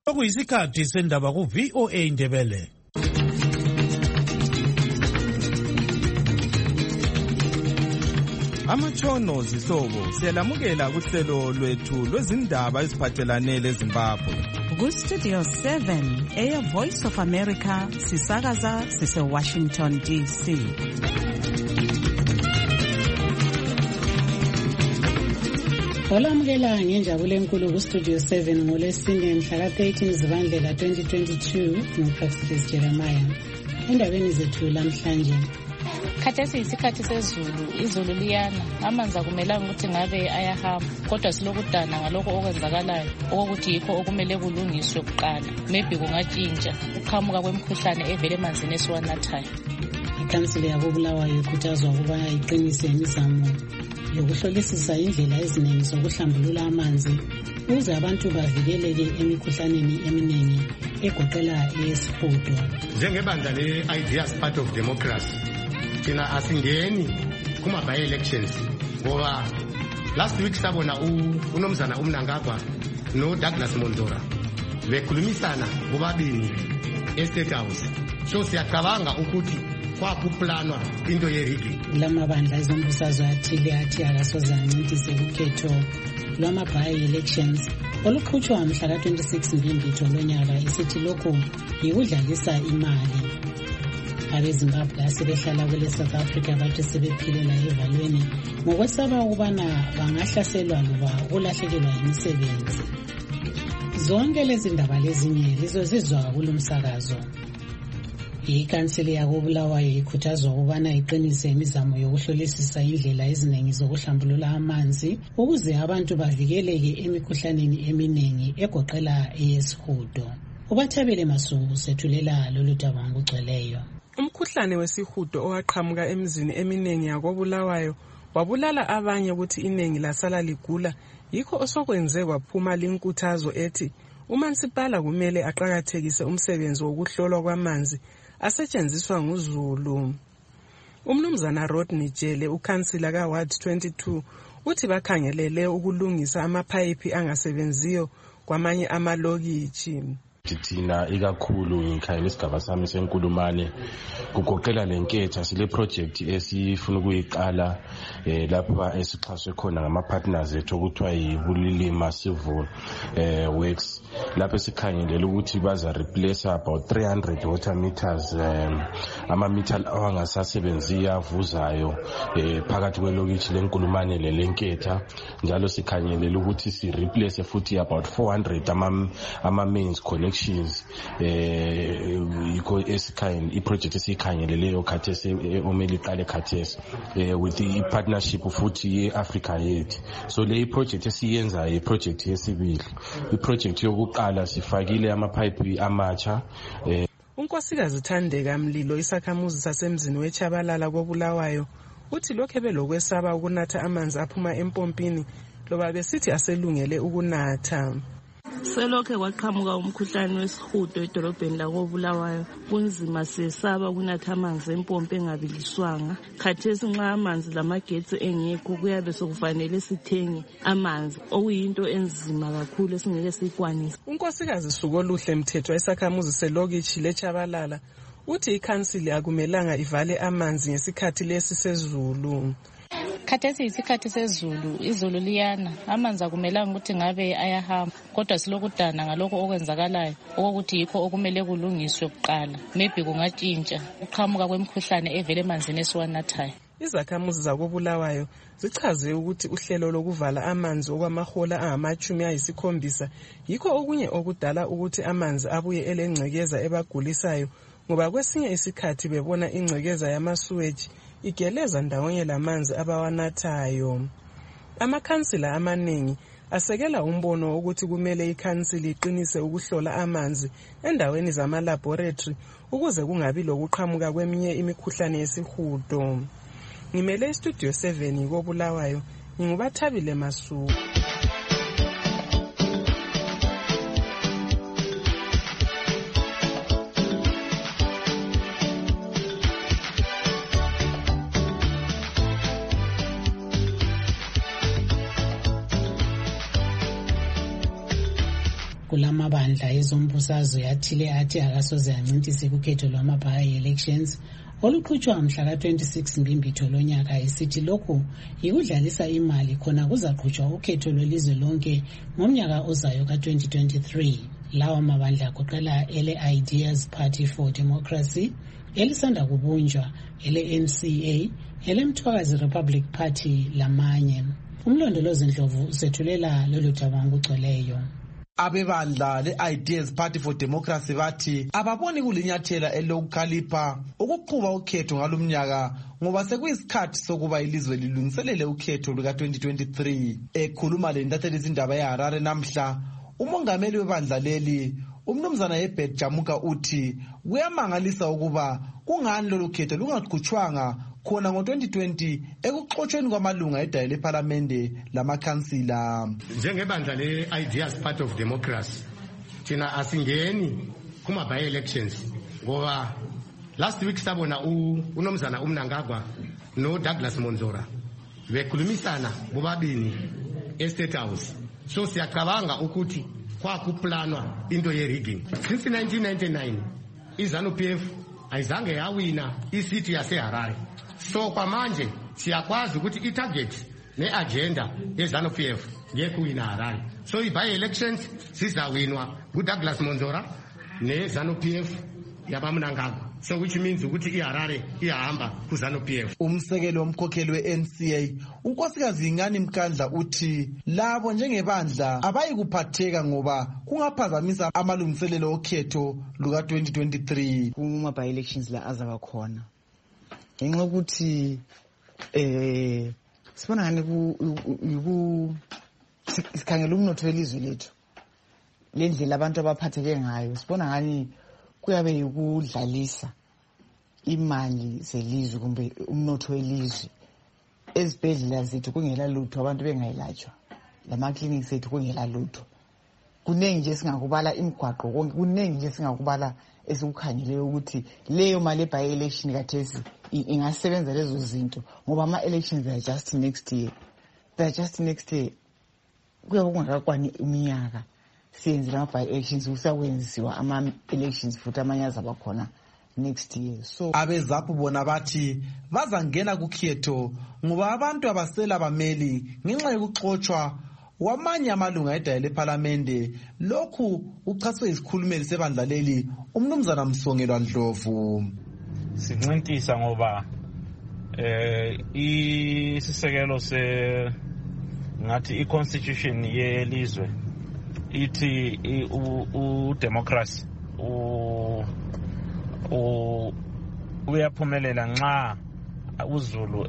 okuyisikhathi sendaba ku-V O A Ndebele. Amatshono zihlobo siyalamukela kuhlelo lwethu lwezindaba eziphathelane leZimbabwe. Ku-Studio seven, Air Voice of America, sisakaza sise-Washington D C. Olamukela ngenjabulo enkulu ku-Studio seven ngolesine mhla ka-thirteen Zibandlela twenty twenty-two no-Praxis Jeremiah. Endabeni zethu lamhlanje. Khathesi isikhathi sezulu, izulu liyana, amanzi akumelanga ukuthi ngabe ayahamba, kodwa silokudana ngalokho okwenzakalayo, okokuthi yikho okumele kulungiswe kuqala. Maybe kungatshintsha ukuqhamuka kwemikhuhlane evele emanzini esiwanathayo. Ikhansili yakoBulawayo ikhuthazwa ukuba iqinise imizamo yokuhlolisisa indlela eziningi zokuhlambulula amanzi ukuze abantu bavikeleke emikhuhlaneni eminingi egoqela eyesihudo. Njengebandla le-Ideas Part of Democracy, thina asingeni kuma-by-elections ngoba last week sabona unomzana uMnangagwa no-Douglas Mondora bekhulumisana bobabili e-State House. So siyacabanga ukuthi kwakuplanwa into ye-rigging. Lamabandla ezombusazwe athile athi akasoze ancintise ukhetho lwama-by-elections oluqhutshwa mhla ka-twenty-six Mbimbitho lonyaka esithi lokhu yikudlalisa imali. AbeZimbabwe asebehlala kwele South Africa bathi sebephilela evalweni ngokwesaba ukubana bangahlaselwa loba ukulahlekelwa imisebenzi. Zonke lezi ndaba lezinye lizozizwa kulomsakazo. Ikhansili yakoBulawayo ikhuthazwa ukubana iqinise imizamo yokuhlolisisa indlela eziningi zokuhlambulula amanzi ukuze abantu bavikeleke emikhuhlaneni eminingi egoqela eyesihudo. Ubathabele Masuku sethulela lolu daba ngokugcweleyo. Umkhuhlane wesihudo owaqhamuka emizini eminingi yakoBulawayo wabulala abanye ukuthi iningi lasala ligula, yikho osokwenze kwaphuma linkuthazo ethi uMansipala kumele aqhakathekise umsebenzi wokuhlolwa kwamanzi asetshenziswa nguZulu. Umnumzana Rodney Jele, ukhansila ka-Ward twenty-two, uthi bakhangelele ukulungisa amaphayiphi angasebenziyo kwamanye amalokitshi. Thina ikakhulu ngikhaya lesigaba sami senkulumane kugoqela lenketha sile project esifuna ukuyiqala eh lapha esixhaswe khona ngama partners ethu okuthiwa yiBulili Massive eh works, lapha sikhangelela ukuthi baza replace about three hundred water meters, um, ama meter awangasasebenziyo avuzayo eh phakathi kwelokitshi lenkulumane lenketha. Njalo sikhangelela ukuthi si replace futhi about four hundred ama ama mains connection eh yiko esikhanye iproject esikhangeleleyo khathesi omeli iqale khathesi eh with the partnership futhi yeAfrica yethu. So le project esiyenza i project yesibili, i project yokuqala sifakile ama pipe amatsha. eh Unkosikazi Thandeka Mlilo, isakhamuzi sasemzini weChabalala koBulawayo, uthi lokho belokwesaba ukunatha amanzi aphuma empompini loba besithi aselungele ukunatha. Selokhe kwaqhamuka umkhuhlane wesihudo edolobheni lakoBulawayo, kunzima sesaba ukunatha amanzi empompi engabiliswanga. Khathesi nxa amanzi lamagetsi engekho kuyabe sokufanele sithenge amanzi, okuyinto enzima kakhulu esingeke sikwanise. Unkosikazi Sukoluhle Mthethwa, isakhamuzi selokitshi leChabalala, uthi ikhansili akumelanga ivale amanzi ngesikhathi lesi sezulu. Khathesi isikhathi sezulu, izulu liyana, amanzi akumelanga ukuthi ngabe ayahamba, kodwa silokudana ngalokho okwenzakalayo, okokuthi yikho okumele kulungiswe kuqala. Maybe kungatshintsha ukuqhamuka kwemikhuhlane evele emanzini esiwanathayo. Izakhamuzi zakoBulawayo zichaze ukuthi uhlelo lokuvala amanzi okwamahola angamachumi ayisikhombisa yikho okunye okudala ukuthi amanzi abuye elengcekeza ebagulisayo, ngoba kwesinye isikhathi bebona ingcekeza yamasuweji igeleza ndawonye lamanzi abawanathayo. Amakhansila amaningi asekela umbono ukuthi kumele ikhansili iqinise ukuhlola amanzi endaweni zamalaboratory ukuze kungabi lokuqhamuka kweminye imikhuhlane yesihudo. Ngimele iStudio seven koBulawayo, ngingubathabile Masuku. kulamabandla ezombusazwe yathile athi akasoze ancintise kukhetho lwama-by-elections oluqhutshwa mhla ka-twenty-six Mbimbitho lonyaka, isithi lokhu yikudlalisa imali khona kuzaqhutshwa ukhetho lwelizwe lonke ngomnyaka ozayo ka-twenty twenty-three. Lawa mabandla agoqela ele-Ideas Party for Democracy, elisanda kubunjwa, ele-N C A, ele-Mthwakazi Republic Party lamanye. Umlondolozi Ndlovu usethulela lolu daba ngokugcweleyo. Abebandla le-Ideas Party for Democracy bathi ababoni kulinyathela elokukhalipha ukuqhuba ukhetho ngalumnyaka ngoba sekuyisikhathi sokuba ilizwe lilungiselele ukhetho luka twenty twenty-three. Ekhuluma lentatheli izindaba eHarare namhla, umongameli webandla leli umnumzana Herbert Jamuka uthi kuyamangalisa ukuba kungani lolu khetho lungaqhutshwanga khona ngo-twenty twenty ekuxotshweni kwamalunga edayi lephalamende lamakhansila. Njengebandla le-Ideas Party of Democracy thina asingeni kuma-by-elections ngoba last week sabona unomzana uMnangagwa no-Douglas Monzora bekhulumisana bobabini e-State House. So siyacabanga ukuthi kwakuplanwa into ye-rigging. Since nineteen ninety-nine i-ZANU-P F ayizange yawina isithi yaseHarare. So kwamanje siyakwazi ukuthi i-target ne-agenda ye-ZANU-P F ngekuwina Harare. So i-by-elections sizawinwa ku-Douglas Monzora ne-ZANU-P F yabaMnangagwa. So which means ukuthi iHarare iyahamba ku-ZANU-P F. Umsekelo womkhokheli we-N C A unkosikazi Ingani Mkandla uthi labo njengebandla abayi kuphatheka ngoba kungaphazamisa amalungiselelo okhetho luka twenty twenty-three. Kuma by-elections la azaba khona ngenxa ukuthi eh sibona ngani ku sikhangela umnotho welizwe lethu lendlela abantu abaphatheke ngayo, sibona ngani kuyabe yikudlalisa imali zelizwe kumbe umnotho welizwe. Ezibhedlela zethu kungela lutho, abantu bengayilatshwa, lama-clinics ethu kungela lutho. Kuningi nje singakubala imigwaqo konke, kuningi nje singakubala esikukhangeleyo ukuthi leyo mali by-election kathesi ingasebenza lezo zinto ngoba ama-elections are just next year. They are just next year. Kuyabe kungakakwani iminyaka siyenze lama by-elections, kusakwenziwa ama-elections futhi amanye azaba khona next year. So abeZAPU bona bathi bazangena kukhetho ngoba abantu abasela bameli ngenxa yokuxotshwa wamanye amalunga edayi lephalamende. Lokhu uchaswe isikhulumeli sebandla leli umnumzana Msongelwa Ndlovu. Sincintisa ngoba eh isisekelo se ngathi i-constitution yelizwe ithi u-democracy uyaphumelela nxa uZulu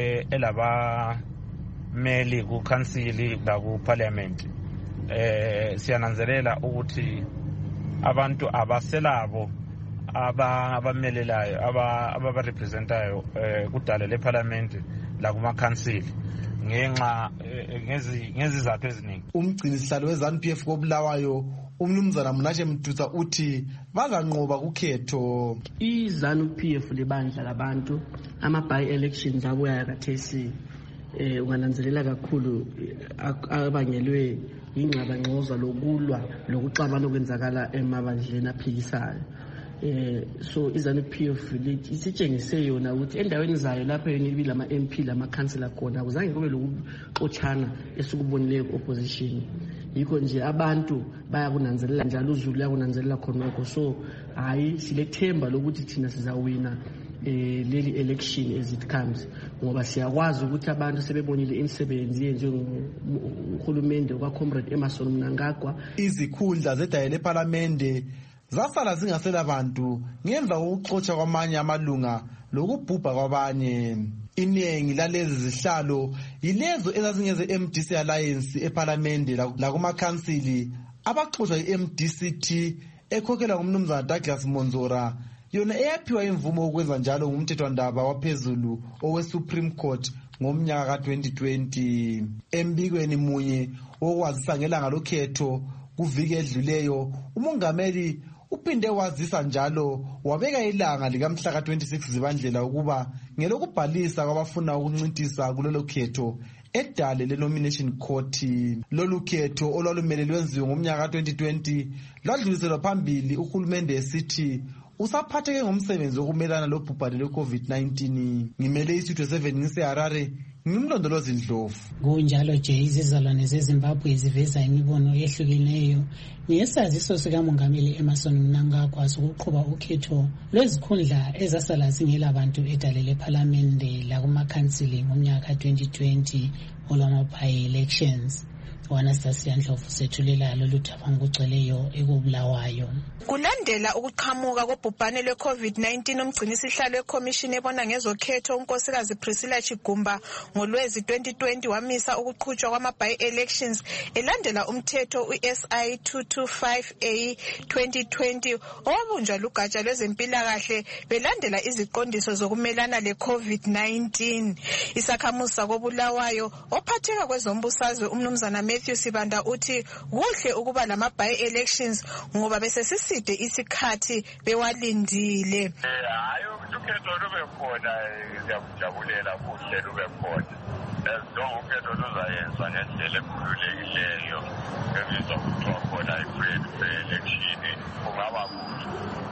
elabameli ku-council laku-parliament. Eh siyananzelela ukuthi abantu abaselabo abamelelayo ababarepresentayo kudala lephalamende lakuma-council ngenxa ngezizathu eziningi. Umgcinisihlalo we-ZANU-P F koBulawayo umnumzana Mnashe Mduza uthi bazanqoba kukhetho. I-ZANU-P F libandla labantu ama-by-elections abuya kathesi eh ungananzelela kakhulu abangelwe ingxabangxoza lokulwa lokuxabana okwenzakala emabandleni aphikisayo. Eh so i-ZANU-P F isitshengise yona ukuthi endaweni zayo lapho yena ibila ama-M P lama-councilor khona akuzange kube lokuxotshana esikubonileyo ku-opposition. Yikho nje abantu bayakunanzelela njalo uZulu uyakunanzelela khonokho. So hayi silethemba lokuthi thina sizawina eh leli election as it comes ngoba siyakwazi ukuthi abantu sebebonile imisebenzi yenziwe nguhulumende kwa-Comrade Emmerson Mnangagwa. Izikhundla zedayi lephalamende zasala zingasela abantu ngemva kokuxotsha kwamanye amalunga lokubhubha kwabanye. Iningi lalezi zihlalo yilezo ezazingeze M D C Alliance ephalamende lakumakhansili abaxotsha i-M D C T ekhokhelwa ngumnumzana Douglas Monzora, yona eyaphiwa imvumo ukwenza njalo ngumthethwandaba waphezulu owe-Supreme Court ngomnyaka ka twenty twenty. Embikweni munye wokwazisa ngelanga lokhetho kuviki edluleyo, umongameli uphinde wazisa njalo wabeka ilanga likamhla ka twenty-six Zibandlela ukuba ngelokubhalisa kwabafuna ukuncintisa kulelo khetho edale le-nomination court. Lolu khetho olwalumele lwenziwe ngomnyaka ka-twenty twenty lwadluliselwa phambili uhulumende esithi usaphatheke ngomsebenzi wokumelana lobhubhane lwe-covid nineteen. Ngimele iStudio seven ngiseHarare, ngimlondolozi Ndlovu. Kunjalo nje izizalwane zeZimbabwe ziveza imibono ehlukeneyo ngesaziso sikamongameli Emmerson Mnangagwa sokuqhuba ukhetho lwezikhundla ezasala zingela bantu edale lephalamende lakumakhansili ngomnyaka ka-twenty twenty olwama-by-elections. Anastasia Ndlovu sethulela lolu thapha ngokugcweleyo ekubulawayo. Kulandela ukuqhamuka kobhubhane lwe-covid nineteen, umgcinisihlalo wekhomishini ebona ngezokhetho unkosikazi Priscilla Chigumba ngoLwezi twenty twenty wamisa ukuqhutshwa kwama-by-elections elandela umthetho u-S I two twenty-five A twenty twenty owabunjwa lugatsha lwezempilakahle belandela iziqondiso zokumelana le-covid nineteen. Isakhamuzi sakobulawayo ophatheka kwezombusazwe umnumzana Matthew Sibanda uthi kuhle ukuba lama by-elections ngoba bese siside isikhathi bewalindile. Hayi ukhetho lube khona, siyakujabulela kuhle lube khona. Ezonke ukhetho luzayenzwa ngendlela ekhululekileyo ebizwa kuthiwa khona i-free and fair election kungaba kuhle.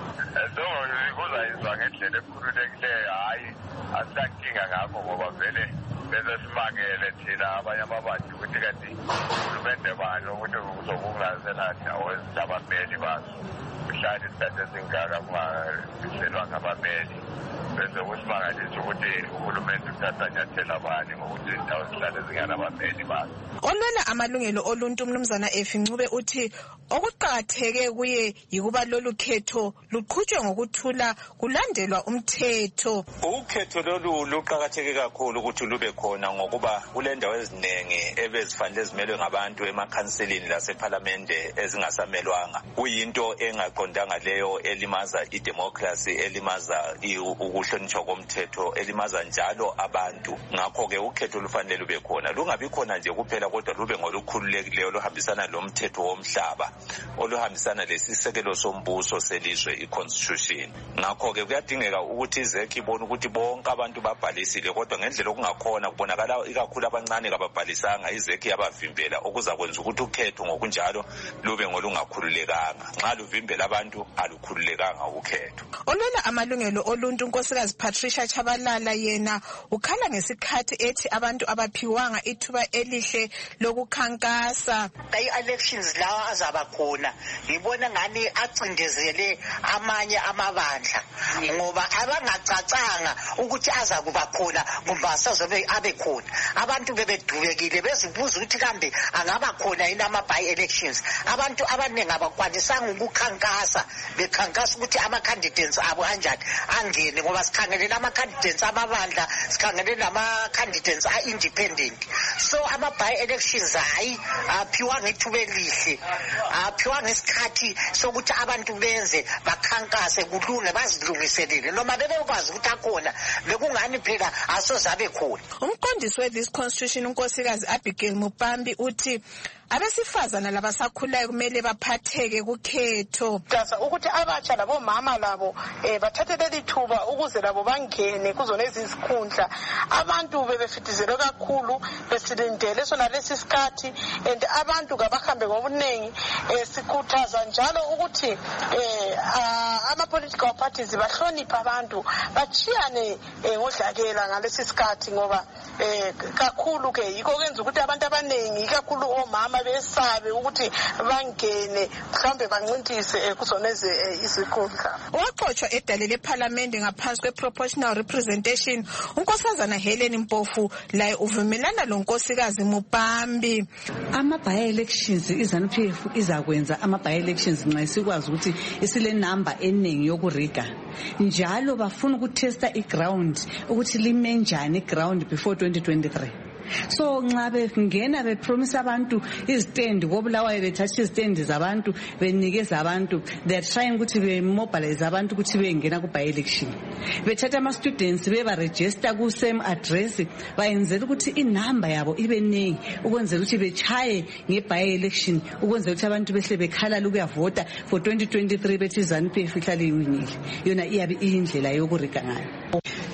Ezonke kuzayenzwa ngendlela ekhululekileyo, hayi asilankinga ngakho ngoba vele bese simangele thina abanye ababantu ukuthi kanti uhulumende bani ukuthi kuzokungazenathi awenza abameli bazo kuhlala isikhathi esingaka kungahlelwa ngabameli bese kusimangalisa ukuthi uhulumende uthatha nyathela bani ngokuthi indawo zihlale zinganabameli bazo. Olwela amalungelo oluntu umnumzana Efi Ncube uthi okuqakatheke kuye yikuba lolu khetho luqhutshwe ngokuthula kulandelwa umthetho. Ukhetho lolu luqakatheke kakhulu ukuthi lube khona ngokuba kulendawo eziningi ebezifanele zimelwe ngabantu emakhanselini lasephalamende ezingasamelwanga. Kuyinto engaqondanga leyo elimaza idemocracy, elimaza ukuhlonishwa komthetho, elimaza njalo abantu. Ngakho-ke ukhetho lufanele lube khona, lungabi khona nje kuphela kodwa lube ngolukhululekileyo oluhambisana lomthetho womhlaba, oluhambisana lesisekelo sombuso selizwe i-constitution. Ngakho-ke kuyadingeka ukuthi izekhe ibone ukuthi bonke abantu babhalisile kodwa ngendlela okungakhona kubonakala ikakhulu abancane kababhalisanga, izekhe yabavimbela okuzakwenza ukuthi ukhetho ngokunjalo lube ngolungakhululekanga. Nxa luvimbela abantu alukhululekanga ukhetho. Olwela amalungelo oluntu unkosikazi Patricia Chabalala yena ukhala ngesikhathi ethi abantu abaphiwanga ithuba elihle lokukhankasa. Elections lawa azaba khona ngibona ngani acindezele amanye amabandla ngoba abangacacanga ukuthi azakuba khona kumbe asazobe abe khona. Abantu bebedubekile bezibuza ukuthi kambe angaba khona yini ama by elections. Abantu abaningi abakwanisanga ukukhankasa bekhankasa ukuthi ama candidates abo kanjani angene ngoba sikhangelela ama candidates amabandla, sikhangelela nama candidates a independent. So ama by elections hayi aphiwa ngethuba elihle, aphiwa ngesikhathi sokuthi abantu benze bakhankase kulunge bazilungiselele noma bebekwazi ukuthi akhona bekungani phela asozabe khona. Umqondisi we-this constitution unkosikazi Abigail Mupambi uthi abesifazana labasakhulayo kumele baphatheke kukhetho. Dasa ukuthi abatsha labomama labo eh bathathe leli thuba ukuze labo bangene kuzona izikhundla. Abantu bebefitizelwe kakhulu besilindele sona lesi sikhathi and abantu kabahambe ngobunengi. Eh sikhuthaza njalo ukuthi eh ama political parties bahlonipha abantu bachiyane ngodlakela ngalesi sikhathi ngoba eh kakhulu ke yiko kwenza ukuthi abantu abanengi kakhulu omama besabe ukuthi bangene mhlambe bancintise kuzona izikhundla. Waqotshwa edale lephalamende ngaphansi kwe-proportional representation unkosazana Helen Mpofu laye uvumelana lonkosikazi Mupambi. Ama-by-elections iZANU-P F izakwenza ama-by-elections nxa isikwazi ukuthi isile number eningi yokuriga njalo bafuna ukutesta iground ukuthi lime njani iground before twenty twenty-three. So nxa bengena bepromise abantu izitendi kobulawayo bethatha izitendi zabantu benikeza abantu, they are trying ukuthi bemobilize abantu ukuthi bengena ku by election. Bethatha ama students beba register ku same address bayenzela ukuthi inamba yabo ibe ningi ukwenzela ukuthi bechaye nge by election, ukwenzela ukuthi abantu behle bekhala ukuyavota for twenty twenty-three bethi ZANU-P F ihlale iwinile. Yona iyabe indlela yokuriga ngayo.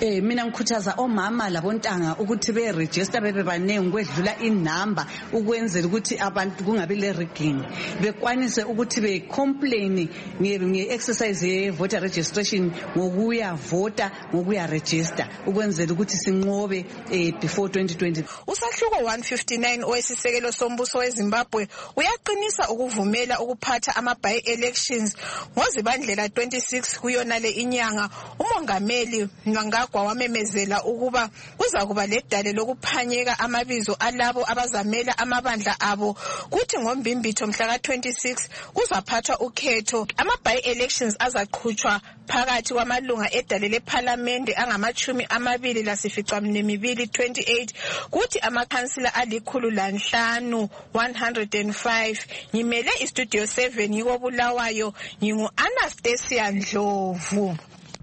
eh mina ngikhuthaza omama labontanga ukuthi be register bebe banengi kwedlula inamba ukwenzela ukuthi abantu kungabi le rigging bekwanise ukuthi be complain nge exercise ye voter registration ngokuya voter ngokuya register ukwenzela ukuthi sinqobe eh before twenty twenty. Usahluko one fifty-nine owesisekelo sombuso weZimbabwe uyaqinisa ukuvumela ukuphatha ama by elections ngozibandlela twenty-six kuyona le inyanga. Umongameli Mnangagwa wamemezela ukuba kuza kuba ledale lokuphanyeka amabizo alabo abazamela amabandla abo kuthi ngombimbitho mhla ka twenty-six kuzaphathwa ukhetho. Ama by elections azaqhutshwa phakathi kwamalunga edale leParliament angamachumi amabili lasificaminwembili twenty-eight kuthi amakhansila alikhulu lanhlanu one hundred five. Ngimele istudio seven ngiko Bulawayo, ngingu Anastasia Ndlovu.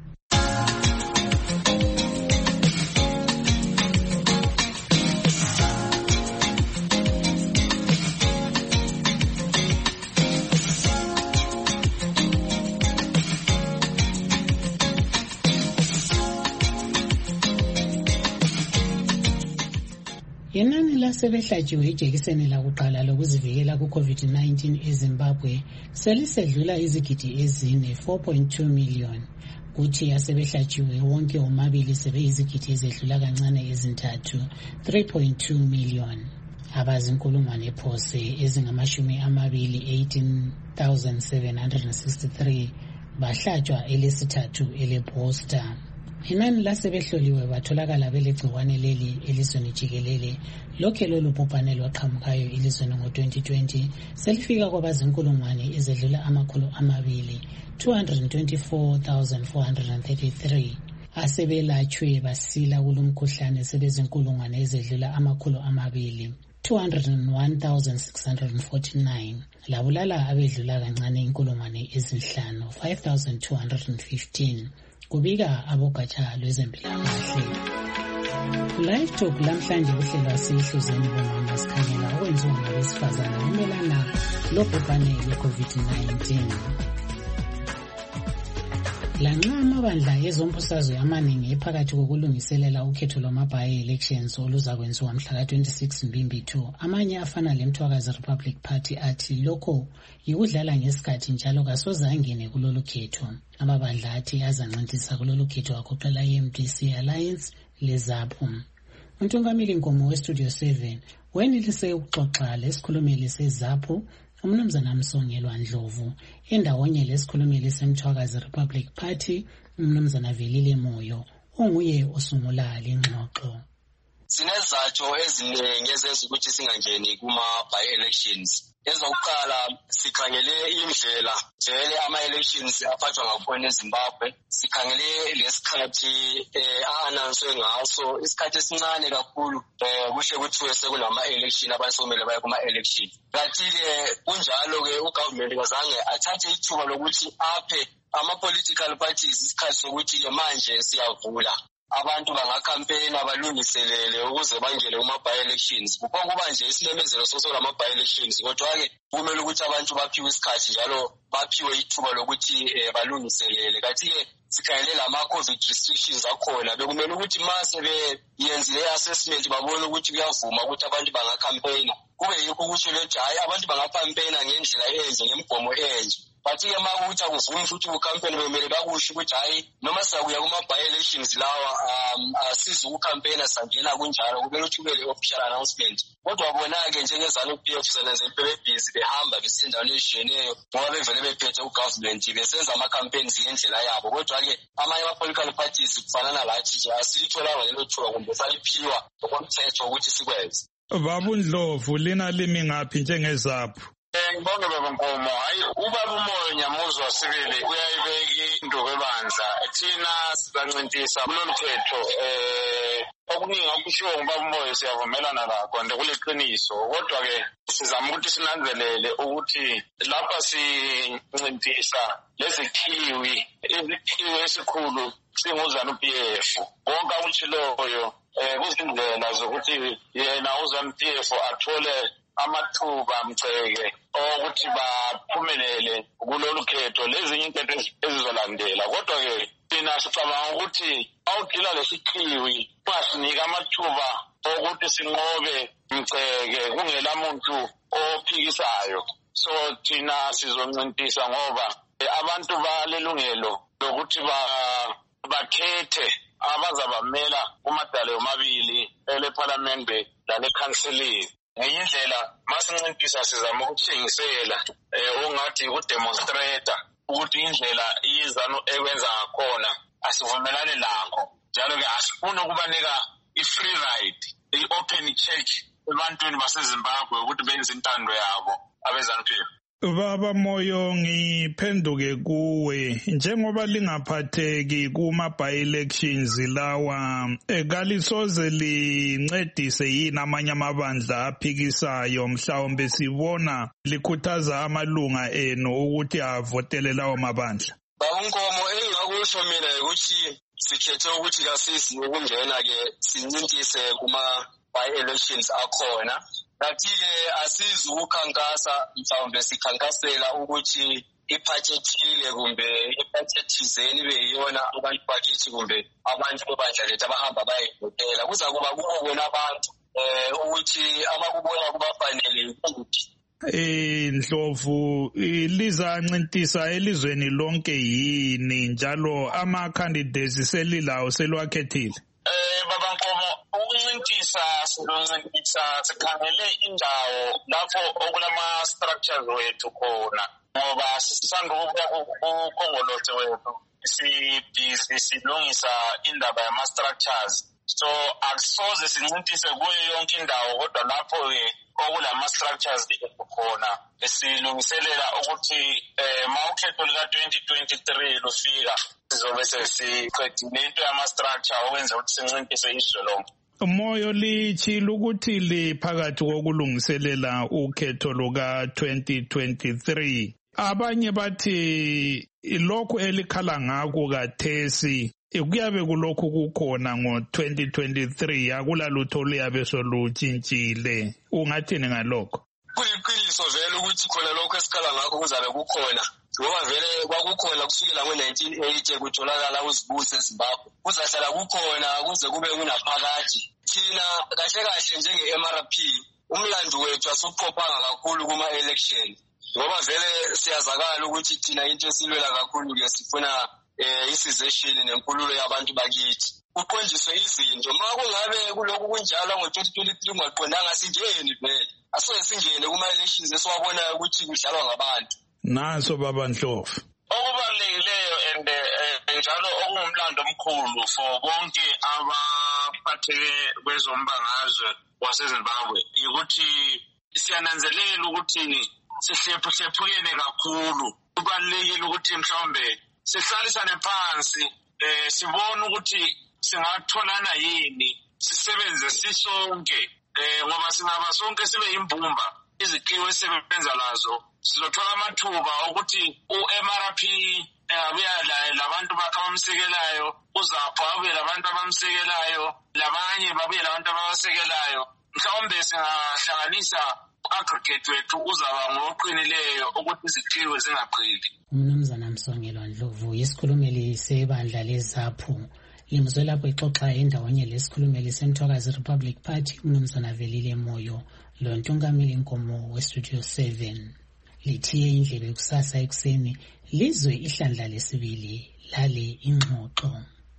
Inani lasebehlatshiwe ijekiseni lakuqala lokuzivikela ku-COVID nineteen eZimbabwe selisedlula izigidi ezine four point two million. Kuthi asebehlatshiwe wonke omabili sebeyizigidi ezedlula kancane ezintathu three point two million. Abazinkulungwane phose ezingamashumi amabili eighteen thousand seven hundred sixty-three bahlatshwa elesithathu ele-booster. Inani lasebehloliwe batholakala belegciwane leli elizweni jikelele lokhe lolu bhubhane lwaqhamukayo elizweni ngo twenty twenty selifika kwabazinkulungwane ezedlula amakhulu amabili two hundred twenty-four thousand four hundred thirty-three. Asebelatshwe basila kulumkhuhlane sebezinkulungwane ezedlula amakhulu amabili two hundred one thousand six hundred forty-nine. Labulala abedlula kancane inkulungwane ezinhlanu five thousand two hundred fifteen. Kubika abogatsha lwezempilakahle. Live Talk lamhlanje kuhlelwa sihluzeni bomama sikhangela okwenziwa ngabesifazana kumelana lobhubhane lwe-COVID nineteen. Lanxa amabandla ezombusazwe amaningi ephakathi kokulungiselela ukhetho lwama-by elections oluza kwenziwa mhla ka twenty-six Mbimbitho, amanye afana leMthwakazi Republic Party athi lokho yikudlala ngesikhathi njalo kasoze angene kulolu khetho. Amabandla athi azanqintisa kulolu khetho agoqela i-M D C Alliance leZAPU. Untungameli Nkomo weStudio seven wenelise ukuxoxa lesikhulumeli seZAPU uMnumzana Msongelwa Ndlovu endawonye lesikhulumeli seMthwakazi Republic Party uMnumzana Velile Moyo onguye osungula lengxoxo. Sinezathu eziningi ezenza ukuthi singangeni kuma-by elections. Ezokuqala sikhangele indlela vele ama-elections aphathwa ngakhona eZimbabwe. Sikhangele lesikhathi a-announce ngaso isikhathi esincane kakhulu kuhle kuthiwe sekunama-election abantu sokumele baye kuma-election. Kanti-ke kunjalo-ke ugovernment kazange athathe ithuba lokuthi aphe ama-political parties isikhathi sokuthi-ke manje siyavula. Abantu bangakampeyina balungiselele ukuze bangene kuma-by elections. Kuba nje isimemezelo soso lama-by elections kodwa-ke kumele ukuthi abantu baphiwe isikhathi njalo baphiwe ithuba lokuthi balungiselele. Kanti-ke sikhangele lama-COVID restrictions akhona bekumele ukuthi mase beyenzile i-assessment babone ukuthi kuyavuma ukuthi abantu bangakampeyina. Kube yikho ukuthi lethi hayi abantu bangakampeyina ngendlela enje ngemigomo enje. But-ke uma ukuthi akuvumi futhi ukhampeyini bekumele bakusho ukuthi hayi noma sakuya kuma-by elections lawa asizi ukukhampeyina sangena kunjalo kumele ukuthi kube le-official announcement. Kodwa bona-ke njengezanu-P F senenzela bebhizi behamba besiya endaweni ezishiyeneyo ngoba bevele bephethe ugovernment besenza ama-campaigns ngendlela yabo. Kodwa-ke amanye ama-political parties kufanana lathi nje asilitholanga lelo thuba kumbe saliphiwa ngokomthetho ukuthi sikwenze. Baba Ndlovu lina limi ngaphi njengeZAPU? Ngibonge baba Nkomo, hayi ubaba uMoyo Nyamuzwa sibili uyayibeka into kwebandla thina sizancintisa kulolu khetho. eh okuningi okushiwo ngubaba uMoyo siyavumelana lakho nje kuliqiniso, kodwa-ke sizama ukuthi sinanzelele ukuthi lapha sincintisa lezikhiwi izikhiwi esikhulu singuzanu P F wonke akutshiloyo um kuzindlela zokuthi yena uzanu P F athole amathuba mceke ukuthi baphumelele kulolu khetho lezinye inketho ezizolandela. Kodwa-ke thina sicabanga ukuthi awugila lesikhiwi ungasinika amathuba okuthi sinqobe mceke kungela muntu ophikisayo. So thina sizoncintisa ngoba abantu balelungelo lokuthi ba bakhethe abazabamela kumadale omabili eleParliament laleCouncil. Ngenye indlela masincintisa sizama ukuthengisela ongathi kudemonstrator ukuthi indlela izano ekwenza ngakhona asivumelane lakho. Njalo ke asifuna ukubanika i-free ride, i-open check ebantwini baseZimbabwe ukuthi benze intando yabo abezanuphi. Baba Moyo, ngiphenduke kuwe njengoba lingaphatheki kuma by-elections lawa ekalisoze lincedise yini amanye amabandla aphikisayo mhlawumbe sibona likhuthaza amalunga enu ukuthi avotele lawo mabandla? Baba Nkomo, engakusho mina ukuthi sikhethe ukuthi kasisi ukungena ke sincintise kuma by-elections akhona. Nathi-ke asizi ukukhankasa mhlawumbe sikhankasela ukuthi iphathi ethile kumbe iphathi ethizeni ibe yiyona abantu bakithi kumbe abantu bebandla lethu abahamba bayivotela. Kuza kuba kubona abantu um ukuthi abakubona kubafanele ukuthi Eh Ndlovu lizancintisa elizweni lonke yini njalo ama candidates selilawo selwakhethile? Eh Baba Nkomo, ukuncintisa sizoncintisa sikhangele indawo lapho okulama structures wethu khona ngoba sisanda ukukhongolothe wethu sibhizi silungisa indaba yama structures. So akusoze sincintise kuyo yonke indawo kodwa lapho ke okulama structures khona esilungiselela ukuthi eh mawukhetho lika twenty twenty-three lufika sizobe sesiqedile into yama structure okwenza ukuthi sincintise izwe lonke. Moyo lichila ukuthi liphakathi kokulungiselela ukhetho luka twenty twenty-three. Abanye bathi lokho elikhala ngako kathesi kuyabe kulokhu kukhona ngo twenty twenty-three akulalutho liyabe solutshintshile. Ungathini ngalokho? Kuyiqiniso vele ukuthi khona lokho esikhala ngakho kuzabe kukhona ngoba vele kwakukhona kusukela ngo nineteen eighty kutholakala uzibuso eZimbabwe. Kuzahlala kukhona kuze kube kunaphakathi. Thina kahle kahle njenge-M R P umlando wethu asuqophanga kakhulu kuma election ngoba vele siyazakala ukuthi thina into esilwela kakhulu ke sifuna eh isization nenkululo yabantu bakithi. Kuqondiswe izinto makungabe kuloko kunjalo ngo twenty twenty-three ngaqondanga singeni vele asoze singene kuma elections esiwabona ukuthi kudlalwa ngabantu. Naso Baba Ndlovu okubalulekileyo and njalo okungumlando omkhulu for bonke abaphatheke kwezombangazwe waseZimbabwe ukuthi siyananzelela ukuthi sihlephuhlephukene kakhulu. Kubalulekile ukuthi mhlawumbe sihlalisane phansi eh sibone ukuthi singatholana yini sisebenze sisonke eh ngoba singaba sonke sibe imbumba iziqiwe esebenza lazo sizothola amathuba ukuthi u-M R P abuya labantu bakhe abamsekelayo uzapho abuye labantu abamsekelayo labanye babuye labantu ababasekelayo mhlawumbe singahlanganisa aggregate wethu uzaba ngoqinileyo ukuthi iziqiwe zingaqili. Umnumzana Msongelwa Ndlovu isikhulumeli sebandla lezaphu limzwe lapho ixoxa endawonye lesikhulumeli seMthwakazi Republic Party umnumzana Velile Moyo lo ntungameli Nkomo weStudio seven. Lithiye indlebe kusasa ekuseni lizwe ihlandla lesibili lale ingxoxo.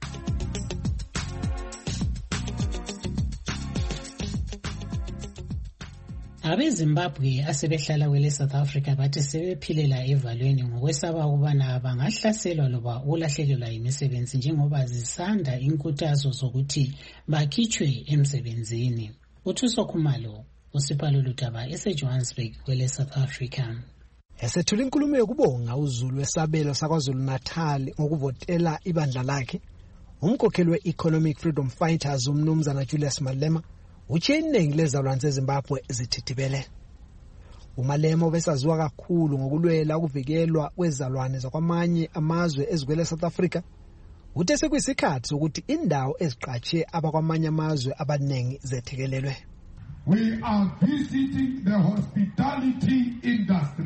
Abezimbabwe asebehlala kwele South Africa bathi sebephilela evalweni ngokwesaba ukubana bangahlaselwa loba ulahlekelwa imisebenzi njengoba zisanda inkuthazo zokuthi bakhitshwe emsebenzini. Uthuso Khumalo usipalo Lutaba eseJohannesburg kwele South Africa. Esethula inkulumo yokubonga uZulu wesabelo sakwaZulu Natal ngokuvotela ibandla lakhe, umkhokheli we-Economic Freedom Fighters umnumzana Julius Malema uthi iningi lezalwane zeZimbabwe zithithibele. uMalema obesaziwa kakhulu ngokulwela ukuvikelwa kwezalwane zakwamanye amazwe ezigwele South Africa uthe sekuyisikhathi sokuthi indawo eziqatshe abakwamanye amazwe abanengi zethekelelwe. We are visiting the hospitality industry.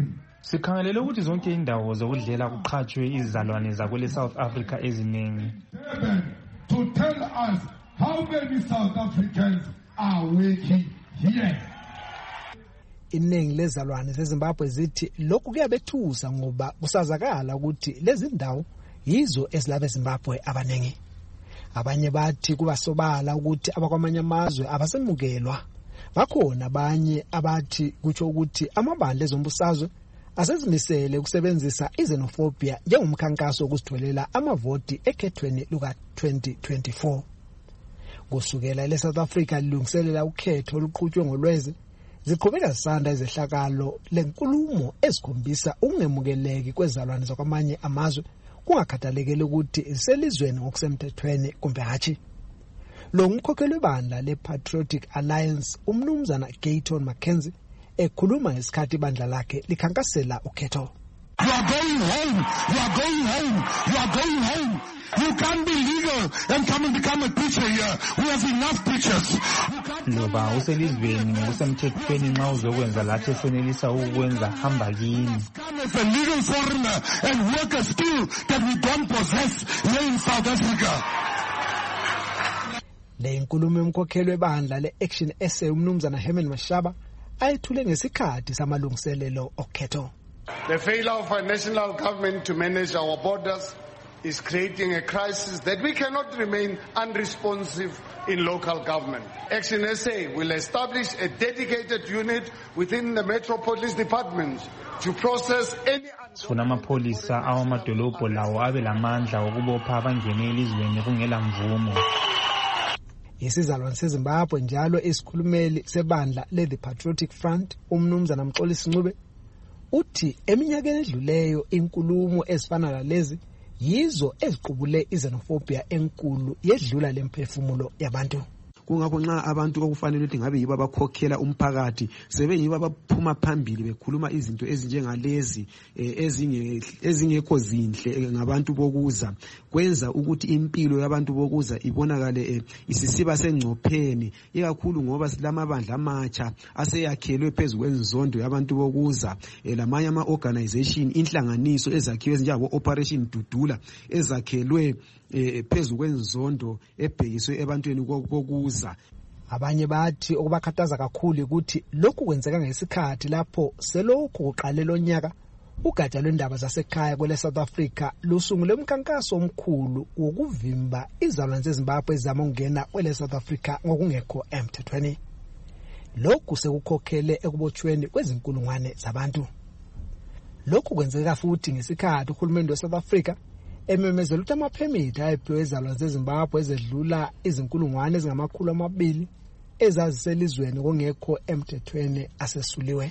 Sikhangelele ukuthi zonke indawo zokudlela kuqhatshwe izizalwane zakwele South Africa eziningi. To tell us how many South Africans are working here. Iningi lezalwane zeZimbabwe zithi lokhu kuyabethusa ngoba kusazakala ukuthi lezi ndawo yizo ezilabe eZimbabwe abaningi. Abanye bathi kubasobala ukuthi abakwamanye amazwe abasemukelwa. Bakhona abanye abathi kutsho ukuthi amabandla ezombusazwe asezimisele ukusebenzisa izenofobia njengomkhankaso wokusitholela amavoti ekhethweni luka twenty twenty-four. Kusukela le South Africa lilungiselela ukhetho oluqhutshwe ngolwezi, ziqhubeka zisanda izehlakalo lenkulumo ezikhombisa ukungemukeleki kwezalwane zakwamanye amazwe kungakhathalekile ukuthi iselizweni ngokusemthethweni kumbe hatshi. Lo ngumkhokheli webandla le-Patriotic Alliance umnumzana Gayton Mackenzie ekhuluma ngesikhathi ibandla lakhe likhankasela ukhetho. You are going home. You are going home. You are going home. You can't be legal and come and become a preacher here. We have enough preachers. Loba uselizweni ngokusemthethweni nxa uzokwenza lathi esenelisa ukwenza hamba kini. Come as a legal foreigner and work a skill that we don't possess here in South Africa. Le nkulumo yomkhokheli webandla le-Action S A umnumzana Herman Mashaba ayethule ngesikhathi samalungiselelo okhetho. The failure of our national government to manage our borders is creating a crisis that we cannot remain unresponsive in local government. Action S A will establish a dedicated unit within the Metro Police Department to process any... Sifuna amapholisa awamadolobho lawo abe lamandla okubopha abangene elizweni kungela mvumo. Isizalwane seZimbabwe njalo isikhulumeli sebandla le-The Patriotic Front umnumzana Mxolisi Ncube uthi eminyakeni edluleyo inkulumo ezifana nalezi yizo eziqubule izenofobia enkulu yedlula lemphefumulo yabantu. Kungakho nxa abantu okufanele ukuthi ngabe yibo abakhokhela umphakathi sebeyibo abaphuma phambili bekhuluma izinto ezinjengalezi ezinge ezingekho zinhle ngabantu bokuza kwenza ukuthi impilo yabantu bokuza ibonakale isisiba sengcopheni ikakhulu ngoba silamabandla amatsha aseyakhelwe phezulu kwenzondo yabantu bokuza lamanye ama organization inhlanganiso ezakhiwe njengabo Operation Dudula ezakhelwe phezulu kwenzondo ebhekiswe ebantwini bokuza. Abanye bathi okubakhathaza kakhulu ukuthi lokhu kwenzeka ngesikhathi lapho selokhu kuqalela onyaka ugatsha lwendaba zasekhaya kwele South Africa lusungule umkhankaso omkhulu wokuvimba izalwane zeZimbabwe ezama ukungena kwele South Africa ngokungekho emthethweni. Lokhu sekukhokhele ekubotshweni kwezinkulungwane zabantu. Lokhu kwenzeka futhi ngesikhathi uhulumeni we South Africa ememezela ukuthi amaphemiti ayiphiwe izalwane zeZimbabwe ezedlula izinkulungwane ezingamakhulu amabili ezaziselizweni kungekho emthethweni asesuliwe.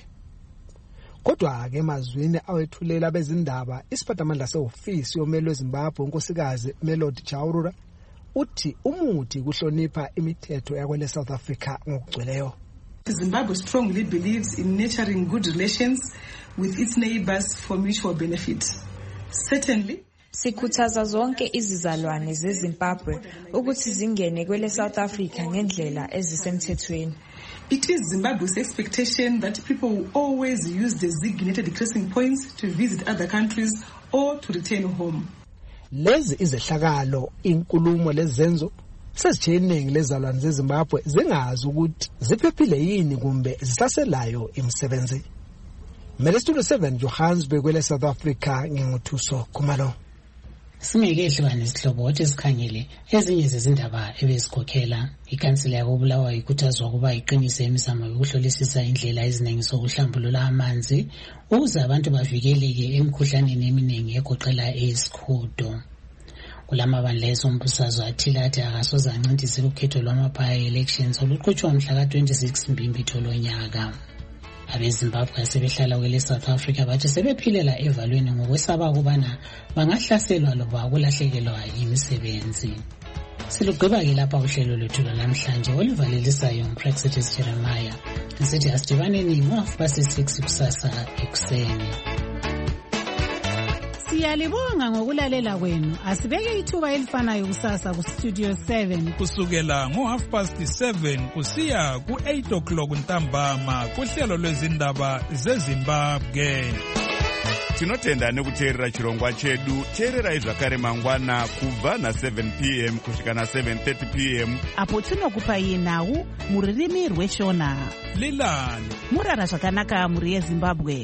Kodwa ke emazwini awethulela bezindaba isiphathamandla seofisi yomeli weZimbabwe unkosikazi Melody Chaurura uthi umuthi kuhlonipha imithetho yakwele South Africa ngokugcweleyo. Zimbabwe strongly believes in nurturing good relations with its neighbors for mutual benefit. Certainly sikhuthaza zonke izizalwane zeZimbabwe ukuthi zingene kwele South Africa ngendlela ezisemthethweni. It is Zimbabwe's expectation that people will always use designated crossing points to visit other countries or to return home. Lezi izehlakalo inkulumo lezenzo sezitsheningi lezalwane zeZimbabwe zingazi ukuthi ziphephile yini kumbe zisaselayo imisebenzi. Studio seven Johannesburg kwele South Africa nginguthuso Khumalo. Singekehlukane isihlobo ukuthi sikhangele ezinye zezindaba ebezikhokhela ikhansila yakobulawayo ikhuthazwa ukuba iqinise imizamo yokuhlolisisa indlela eziningi zokuhlambulula amanzi ukuze abantu bavikeleke emikhuhlaneni eminingi egoqela isihudo. Kulamabandla ezombusazwe athile athi akasoze ancintise ukhetho lwama-by-elections oluqhutshwa mhla ka twenty-six Mbimbitho lonyaka. AbeZimbabwe asebehlala kwele South Africa bathi sebephilela evalweni ngokwesaba ukubana bangahlaselwa loba ukulahlekelwa yimisebenzi. Silugqiba-ke lapha uhlelo lwethu lwanamhlanje oluvalelisayo uMpraxedes Jeremiah. Nsithi asidibaneni ngo-half past six kusasa ekuseni. Siyalibonga ngokulalela kwenu. Asibeke ithuba elifanayo kusasa ku Studio seven kusukela ngo half past seven kusiya ku eight o'clock ntambama kuhlelo lwezindaba zeZimbabwe. tinotenda nekuteerera chirongwa chedu. teererai zvakare mangwana kubva na-seven p m kusvika na-seven thirty p m apo tinokupai nhau mururimi rweshona. lilani murara zvakanaka muri yezimbabwe.